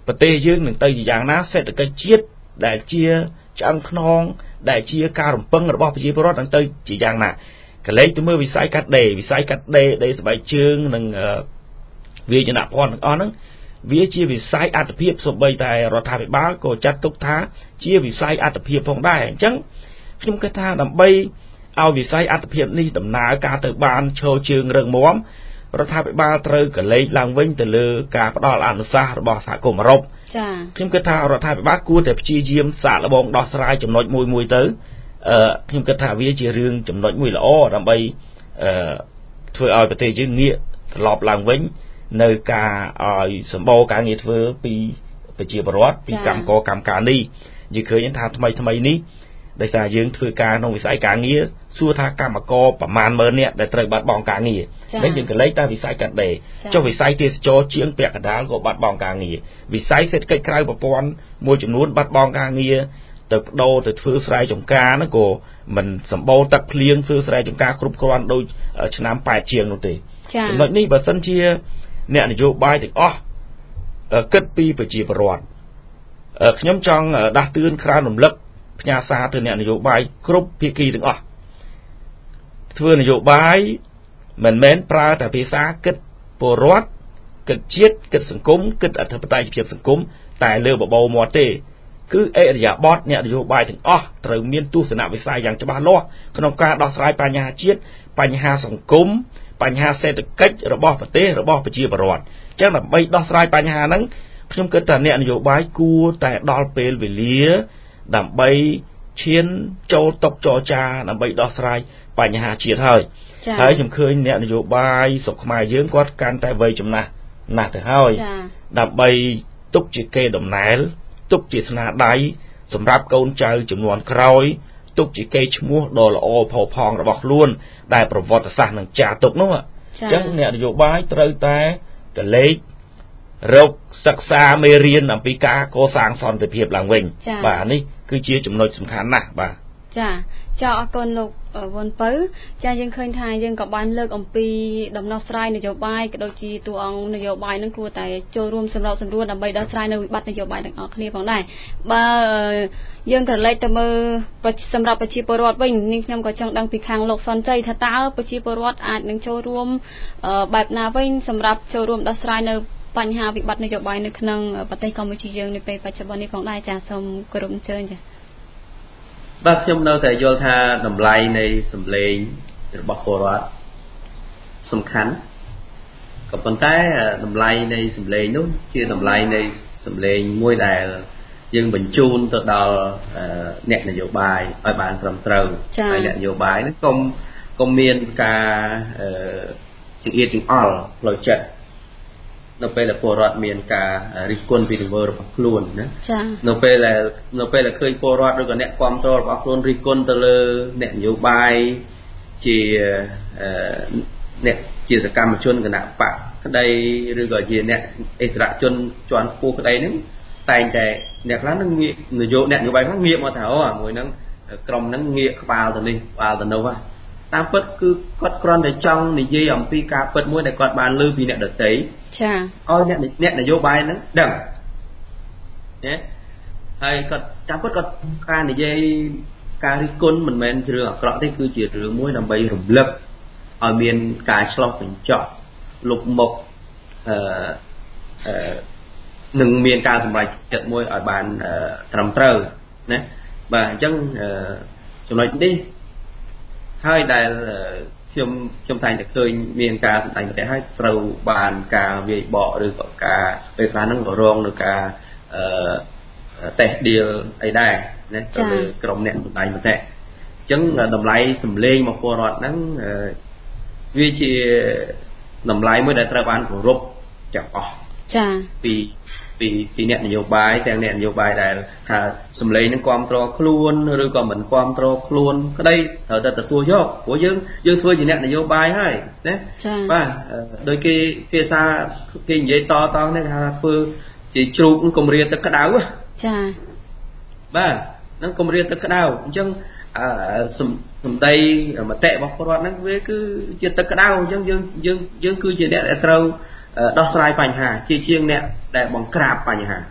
ប្រទេសយើងនឹងទៅយ៉ាងណាសេដ្ឋកិច្ចជាតិដែលជាឆ្អឹងខ្នងដែលជាការរំពឹងរបស់ប្រជាពលរដ្ឋនឹងទៅជាយ៉ាងណាកលេចទៅមើលវិស័យកាត់ដេរវិស័យកាត់ដេរដេរស្បែកជើងនិងវាយនភ័ណ្ឌទាំងអស់ហ្នឹងវាជាវិស័យអត្ថភាពសូម្បីតែរដ្ឋាភិបាលក៏ចាត់ទុកថាជាវិស័យអត្ថភាពផងដែរអញ្ចឹងខ្ញុំគិតថាដើម្បីឲ្យវិស័យអត្ថភាពនេះដំណើរការទៅបានឈរជើងរឹងមាំរដ្ឋាភិបាលត្រូវកលេចឡើងវិញទៅលើការផ្ដល់អនុសាសន៍របស់សហគមន៍អឺរ៉ុបចា៎ខ្ញុំគិតថារដ្ឋាភិបាលគួរតែព្យាយាមសាកល្បងដោះស្រាយចំណុចមួយមួយទៅអឺខ្ញុំគិតថាវាជារឿងចំណុចមួយល្អដើម្បីអឺធ្វើឲ្យប្រទេសយើងងាកត្រឡប់ឡើងវិញនៅការឲ្យសម្បូរការងារធ្វើពីប្រជាពលរដ្ឋពីកម្មករកម្មការនេះនិយាយឃើញថាថ្មីថ្មីនេះដោយសារយើងធ្វើការក្នុងវិស័យការងារសួរថាកម្មករប្រមាណម៉ឺននាក់ដែលត្រូវបាត់បង់ការងារវិញយើងកលេចតែវិស័យកាត់ដេរចុះវិស័យទេសចរជាងពាក់កណ្ដាលក៏បាត់បង់ការងារវិស័យសេដ្ឋកិច្ចក្រៅប្រព័ន្ធមួយចំនួនបាត់បង់ការងារទៅបដូរទៅធ្វើស្រែចម្ការហ្នឹងក៏មិនសម្បូរទឹកភ្លៀងធ្វើស្រែចម្ការគ្រប់គ្រាន់ដូចឆ្នាំប៉ែតជាងនោះទេចំណុចនេះបើសិនជាអ្នកនយោបាយទាំងអស់គិតពីប្រជាពលរដ្ឋខ្ញុំចង់ដាស់តឿនក្រើនរំលឹកផ្ញើសារទៅអ្នកនយោបាយគ្រប់ភាគីទាំងអស់ធ្វើនយោបាយមិនមែនប្រើតែភាសាគិតពលរដ្ឋគិតជាតិគិតសង្គមគិតអធិបតេយ្យភាពសង្គមតែលើបបោមាត់ទេគឺអរិយាប័ត្រអ្នកនយោបាយទាំងអស់ត្រូវមានទស្សនវិស័យយ៉ាងច្បាស់លាស់ក្នុងការដោះស្រាយបញ្ហាជាតិបញ្ហាសង្គមបញ្ហាសេដ្ឋកិច្ចរបស់ប្រទេសរបស់ប្រជាពលរដ្ឋអញ្ចឹងដើម្បីដោះស្រាយបញ្ហាហ្នឹងខ្ញុំគិតថាអ្នកនយោបាយគួរតែដល់ពេលវេលាដើម្បីឈានចូលតុចរចាដើម្បីដោះស្រាយបញ្ហាជាតិហើយហើយខ្ញុំឃើញអ្នកនយោបាយស្រុកខ្មែរយើងគាត់កាន់តែវ័យចំណាស់ណាស់ទៅហើយដើម្បីទុកជាកេរដំណែលទុកជាស្នាដៃសម្រាប់កូនចៅចំនួនក្រោយទុកជាកេរឈ្មោះដ៏ល្អផូរផង់របស់ខ្លួនដែលប្រវត្តិសាស្ត្រនឹងចារទុកនោះអញ្ចឹងអ្នកនយោបាយត្រូវតែកលេចរកសិក្សាមេរៀនអំពីការកសាងសន្តិភាពឡើងវិញបាទនេះគឺជាចំណុចសំខាន់ណាស់បាទចាចាអរគុណលោកវុនពៅចាយើងឃើញថាយើងក៏បានលើកអំពីដំណោះស្រាយនយោបាយក៏ដូចជាតួអង្គនយោបាយនឹងគួរតែចូលរួមសម្របសម្រួលដើម្បីដោះស្រាយនៅវិបត្តិនយោបាយទាំងអស់គ្នាផងដែរបើយើងក្រឡេកទៅមើលសម្រាប់ប្រជាពលរដ្ឋវិញនេះខ្ញុំក៏ចង់ដឹងពីខាងលោកសនជ័យថាតើប្រជាពលរដ្ឋអាចនឹងចូលរួមបែបណាវិញសម្រាប់ចូលរួមដោះស្រាយនៅបញ្ហាវិបត្តិនយោបាយនៅក្នុងប្រទេសកម្ពុជាយើងនៅពេលបច្ចុប្បន្ននេះផងដែរចាសូមគោរពអញ្ជើញចាបាទខ្ញុំនៅតែយល់ថាតម្លៃនៃសម្លេងរបស់ពលរដ្ឋសំខាន់ក៏ប៉ុន្តែតម្លៃនៃសម្លេងនោះជាតម្លៃនៃសម្លេងមួយដែលយើងបញ្ជូនទៅដល់អ្នកនយោបាយឲ្យបានត្រឹមត្រូវហើយអ្នកនយោបាយហ្នឹងកុំកុំមានការចង្អៀតចង្អល់ផ្លូវចិត្តនៅពេលដែលពលរដ្ឋមានការរិះគន់ពីទង្វើរបស់ខ្លួនណាចា៎នៅពេលដែលនៅពេលដែលឃើញពលរដ្ឋឬក៏អ្នកគាំទ្ររបស់ខ្លួនរិះគន់ទៅលើអ្នកនយោបាយជាអ្នកជាសកម្មជនគណៈបកក្តីឬក៏ជាអ្នកអិសរាជជនជាន់ខ្ពស់ក្តីហ្នឹងតែងតែអ្នកខ្លះនឹងងាកនយោបាយអ្នកនយោបាយខ្លះងាកមកថាអូអាមួយហ្នឹងក្រុមហ្នឹងងាកក្បាលទៅនេះក្បាលទៅនោះហ่ะតាមពិតគឺគាត់គ្រាន់តែចង់និយាយអំពីការពិតមួយដែលគាត់បានលើពីអ្នកដទៃចាឲ្យអ្នកអ្នកនយោបាយហ្នឹងដឹងណាហើយគាត់តាមពិតគាត់ការនិយាយការរិះគន់មិនមែនជារឿងអាក្រក់ទេគឺជារឿងមួយដើម្បីរំលឹកឲ្យមានការឆ្លោះបញ្ចក់លុបមុខអឺអឺនឹងមានការសម្រេចចិត្តមួយឲ្យបានត្រឹមត្រូវណាបាទអញ្ចឹងចំណុចនេះហើយដែលខ្ញុំខ្ញុំតែងតែឃើញមានការសម្ដែងមតិឲ្យត្រូវបានការវាយបកឬក៏ការពេលខ្លះហ្នឹងក៏រងនឹងការអឺតេស្តឌីលអីដែរណាទៅលើក្រុមអ្នកសម្ដែងមតិអញ្ចឹងតម្លៃសម្លេងមកពលរដ្ឋហ្នឹងវាជាតម្លៃមួយដែលត្រូវបានគោរពទាំងអស់ចាពីពីពីអ្នកនយោបាយទាំងអ្នកនយោបាយដែលថាសម្លេងនឹងគ្រប់គ្រងខ្លួនឬក៏មិនគ្រប់គ្រងខ្លួនក្តីត្រូវតែទទួលយកព្រោះយើងយើងធ្វើជាអ្នកនយោបាយហើយណាបាទដោយគេភាសាគេនិយាយតតនេះថាធ្វើជាជ្រូកគម្រាទឹកក្តៅចាបាទនឹងគម្រាទឹកក្តៅអញ្ចឹងសម្ដីមតិរបស់ពលរដ្ឋហ្នឹងវាគឺជាទឹកក្តៅអញ្ចឹងយើងយើងយើងគឺជាអ្នកដែលត្រូវដោះស្រាយបញ្ហាជាជាងអ្នកដែលបង្ក្រាបបញ្ហា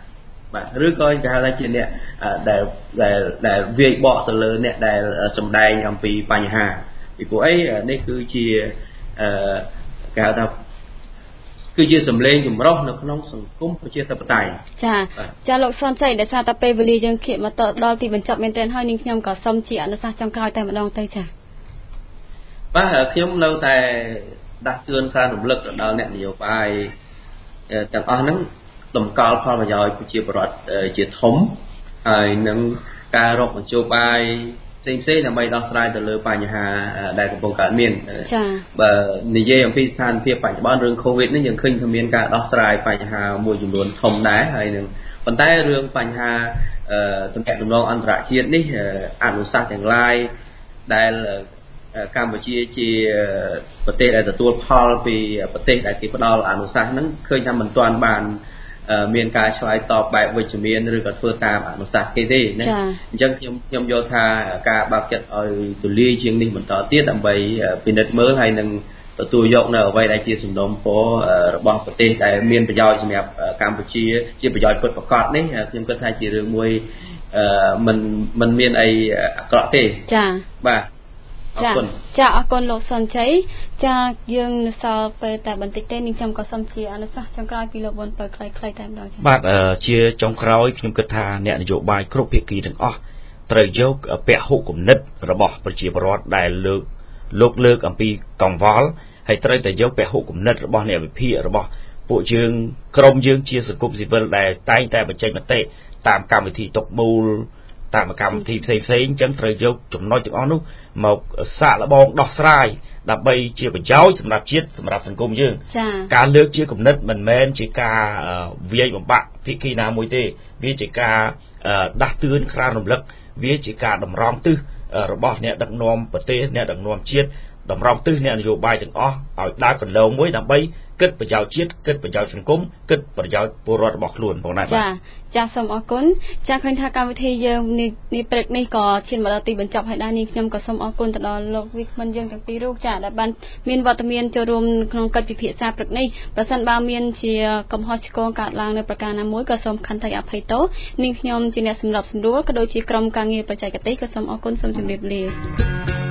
បាទឬក៏គេហៅថាជាអ្នកដែលដែលដែលវាយបកទៅលើអ្នកដែលសម្ដែងអំពីបញ្ហាពីព្រោះអីនេះគឺជាអឺគេហៅថាគឺជាសម្លេងចម្រុះនៅក្នុងសង្គមប្រជាធិបតេយ្យចាចាលោកសុនជ័យដែលថាតែពេលវេលាយើងគៀកមកដល់ទីបញ្ចប់មែនទែនហើយនាងខ្ញុំក៏សូមជាអនុសាសន៍ចុងក្រោយតែម្ដងទៅចាបាទខ្ញុំនៅតែដាស់តឿនការរំលឹកដល់អ្នកនយោបាយទាំងអស់ហ្នឹងតម្កល់ផលប្រយោជន៍ប្រជាពលរដ្ឋជាធំហើយនឹងការរកមធ្យោបាយផ្សេងផ្សេងដើម្បីដោះស្រាយទៅលើបញ្ហាដែលកំពុងកើតមានចា៎បើនិយាយអំពីស្ថានភាពបច្ចុប្បន្នរឿង COVID នេះយើងឃើញថាមានការដោះស្រាយបញ្ហាមួយចំនួនធំដែរហើយនឹងប៉ុន្តែរឿងបញ្ហាទំនាក់ទំនងអន្តរជាតិនេះអនុសាសន៍ទាំងឡាយដែលកម្ពុជាជាប្រទេសដែលទទួលផលពីប្រទេសដែលគេផ្ដល់អនុសាសន៍ហ្នឹងឃើញថាមិនទាន់បានមានការឆ្លើយតបបែបវិជ្ជមានឬក៏ធ្វើតាមអនុសាសន៍គេទេណាអញ្ចឹងខ្ញុំខ្ញុំយល់ថាការបើកចិត្តឲ្យទូលាយជាងនេះបន្តទៀតដើម្បីពិនិត្យមើលហើយនឹងទទួលយកនៅអ្វីដែលជាសំណុំពររបស់ប្រទេសដែលមានប្រយោជន៍សម្រាប់កម្ពុជាជាប្រយោជន៍ពិតប្រាកដនេះខ្ញុំគិតថាជារឿងមួយមិនមិនមានអីអាក្រក់ទេចា៎បាទអរគុណចាអរគុណលោកសុនជ័យចាយើងនៅសល់ពេលតែបន្តិចទេនាងខ្ញុំក៏សូមជាអនុសាសន៍ចុងក្រោយពីលោកវុនពៅខ្លីៗតែម្ដងចាបាទជាចុងក្រោយខ្ញុំគិតថាអ្នកនយោបាយគ្រប់ភាគីទាំងអស់ត្រូវយកពហុគំនិតរបស់ប្រជាពលរដ្ឋដែលលើកលោកលើកអំពីកង្វល់ហើយត្រូវតែយកពហុគំនិតរបស់អ្នកវិភាគរបស់ពួកយើងក្រុមយើងជាសង្គមស៊ីវិលដែលតែងតែបញ្ចេញមតិតាមកម្មវិធីតុកមូលតាមកម្មវិធីផ្សេងផ្សេងអញ្ចឹងត្រូវយកចំណុចទាំងអស់នោះមកសាកល្បងដោះស្រាយដើម្បីជាប្រយោជន៍សម្រាប់ជាតិសម្រាប់សង្គមយើងការលើកជាគំនិតមិនមែនជាការវាយបំបាក់ភាគីណាមួយទេវាជាការដាស់តឿនក្រើនរំលឹកវាជាការតម្រង់ទិសរបស់អ្នកដឹកនាំប្រទេសអ្នកដឹកនាំជាតិតម្រង់ទិសអ្នកនយោបាយទាំងអស់ឲ្យដើរកន្លងមួយដើម្បីគិតប្រយោជន៍ជាតិគិតប្រយោជន៍សង្គមគិតប្រយោជន៍ពលរដ្ឋរបស់ខ្លួនផងដែរបាទចាសសូមអរគុណចាសឃើញថាកម្មវិធីយើងនេះព្រឹកនេះក៏ឈានមកដល់ទីបញ្ចប់ហើយដែរនាងខ្ញុំក៏សូមអរគុណទៅដល់លោកវិក្កាមយើងទាំងពីររូបចាសដែលបានមានវត្តមានចូលរួមក្នុងកិច្ចពិភាក្សាព្រឹកនេះប្រសិនបើមានជាកំហុសឆ្គងកើតឡើងនៅប្រការណាមួយក៏សូមខន្តីអភ័យទោសនាងខ្ញុំជាអ្នកសម្របសម្រួលក៏ដូចជាក្រុមការងារបច្ចេកទេសក៏សូមអរគុណសូមជម្រាបលា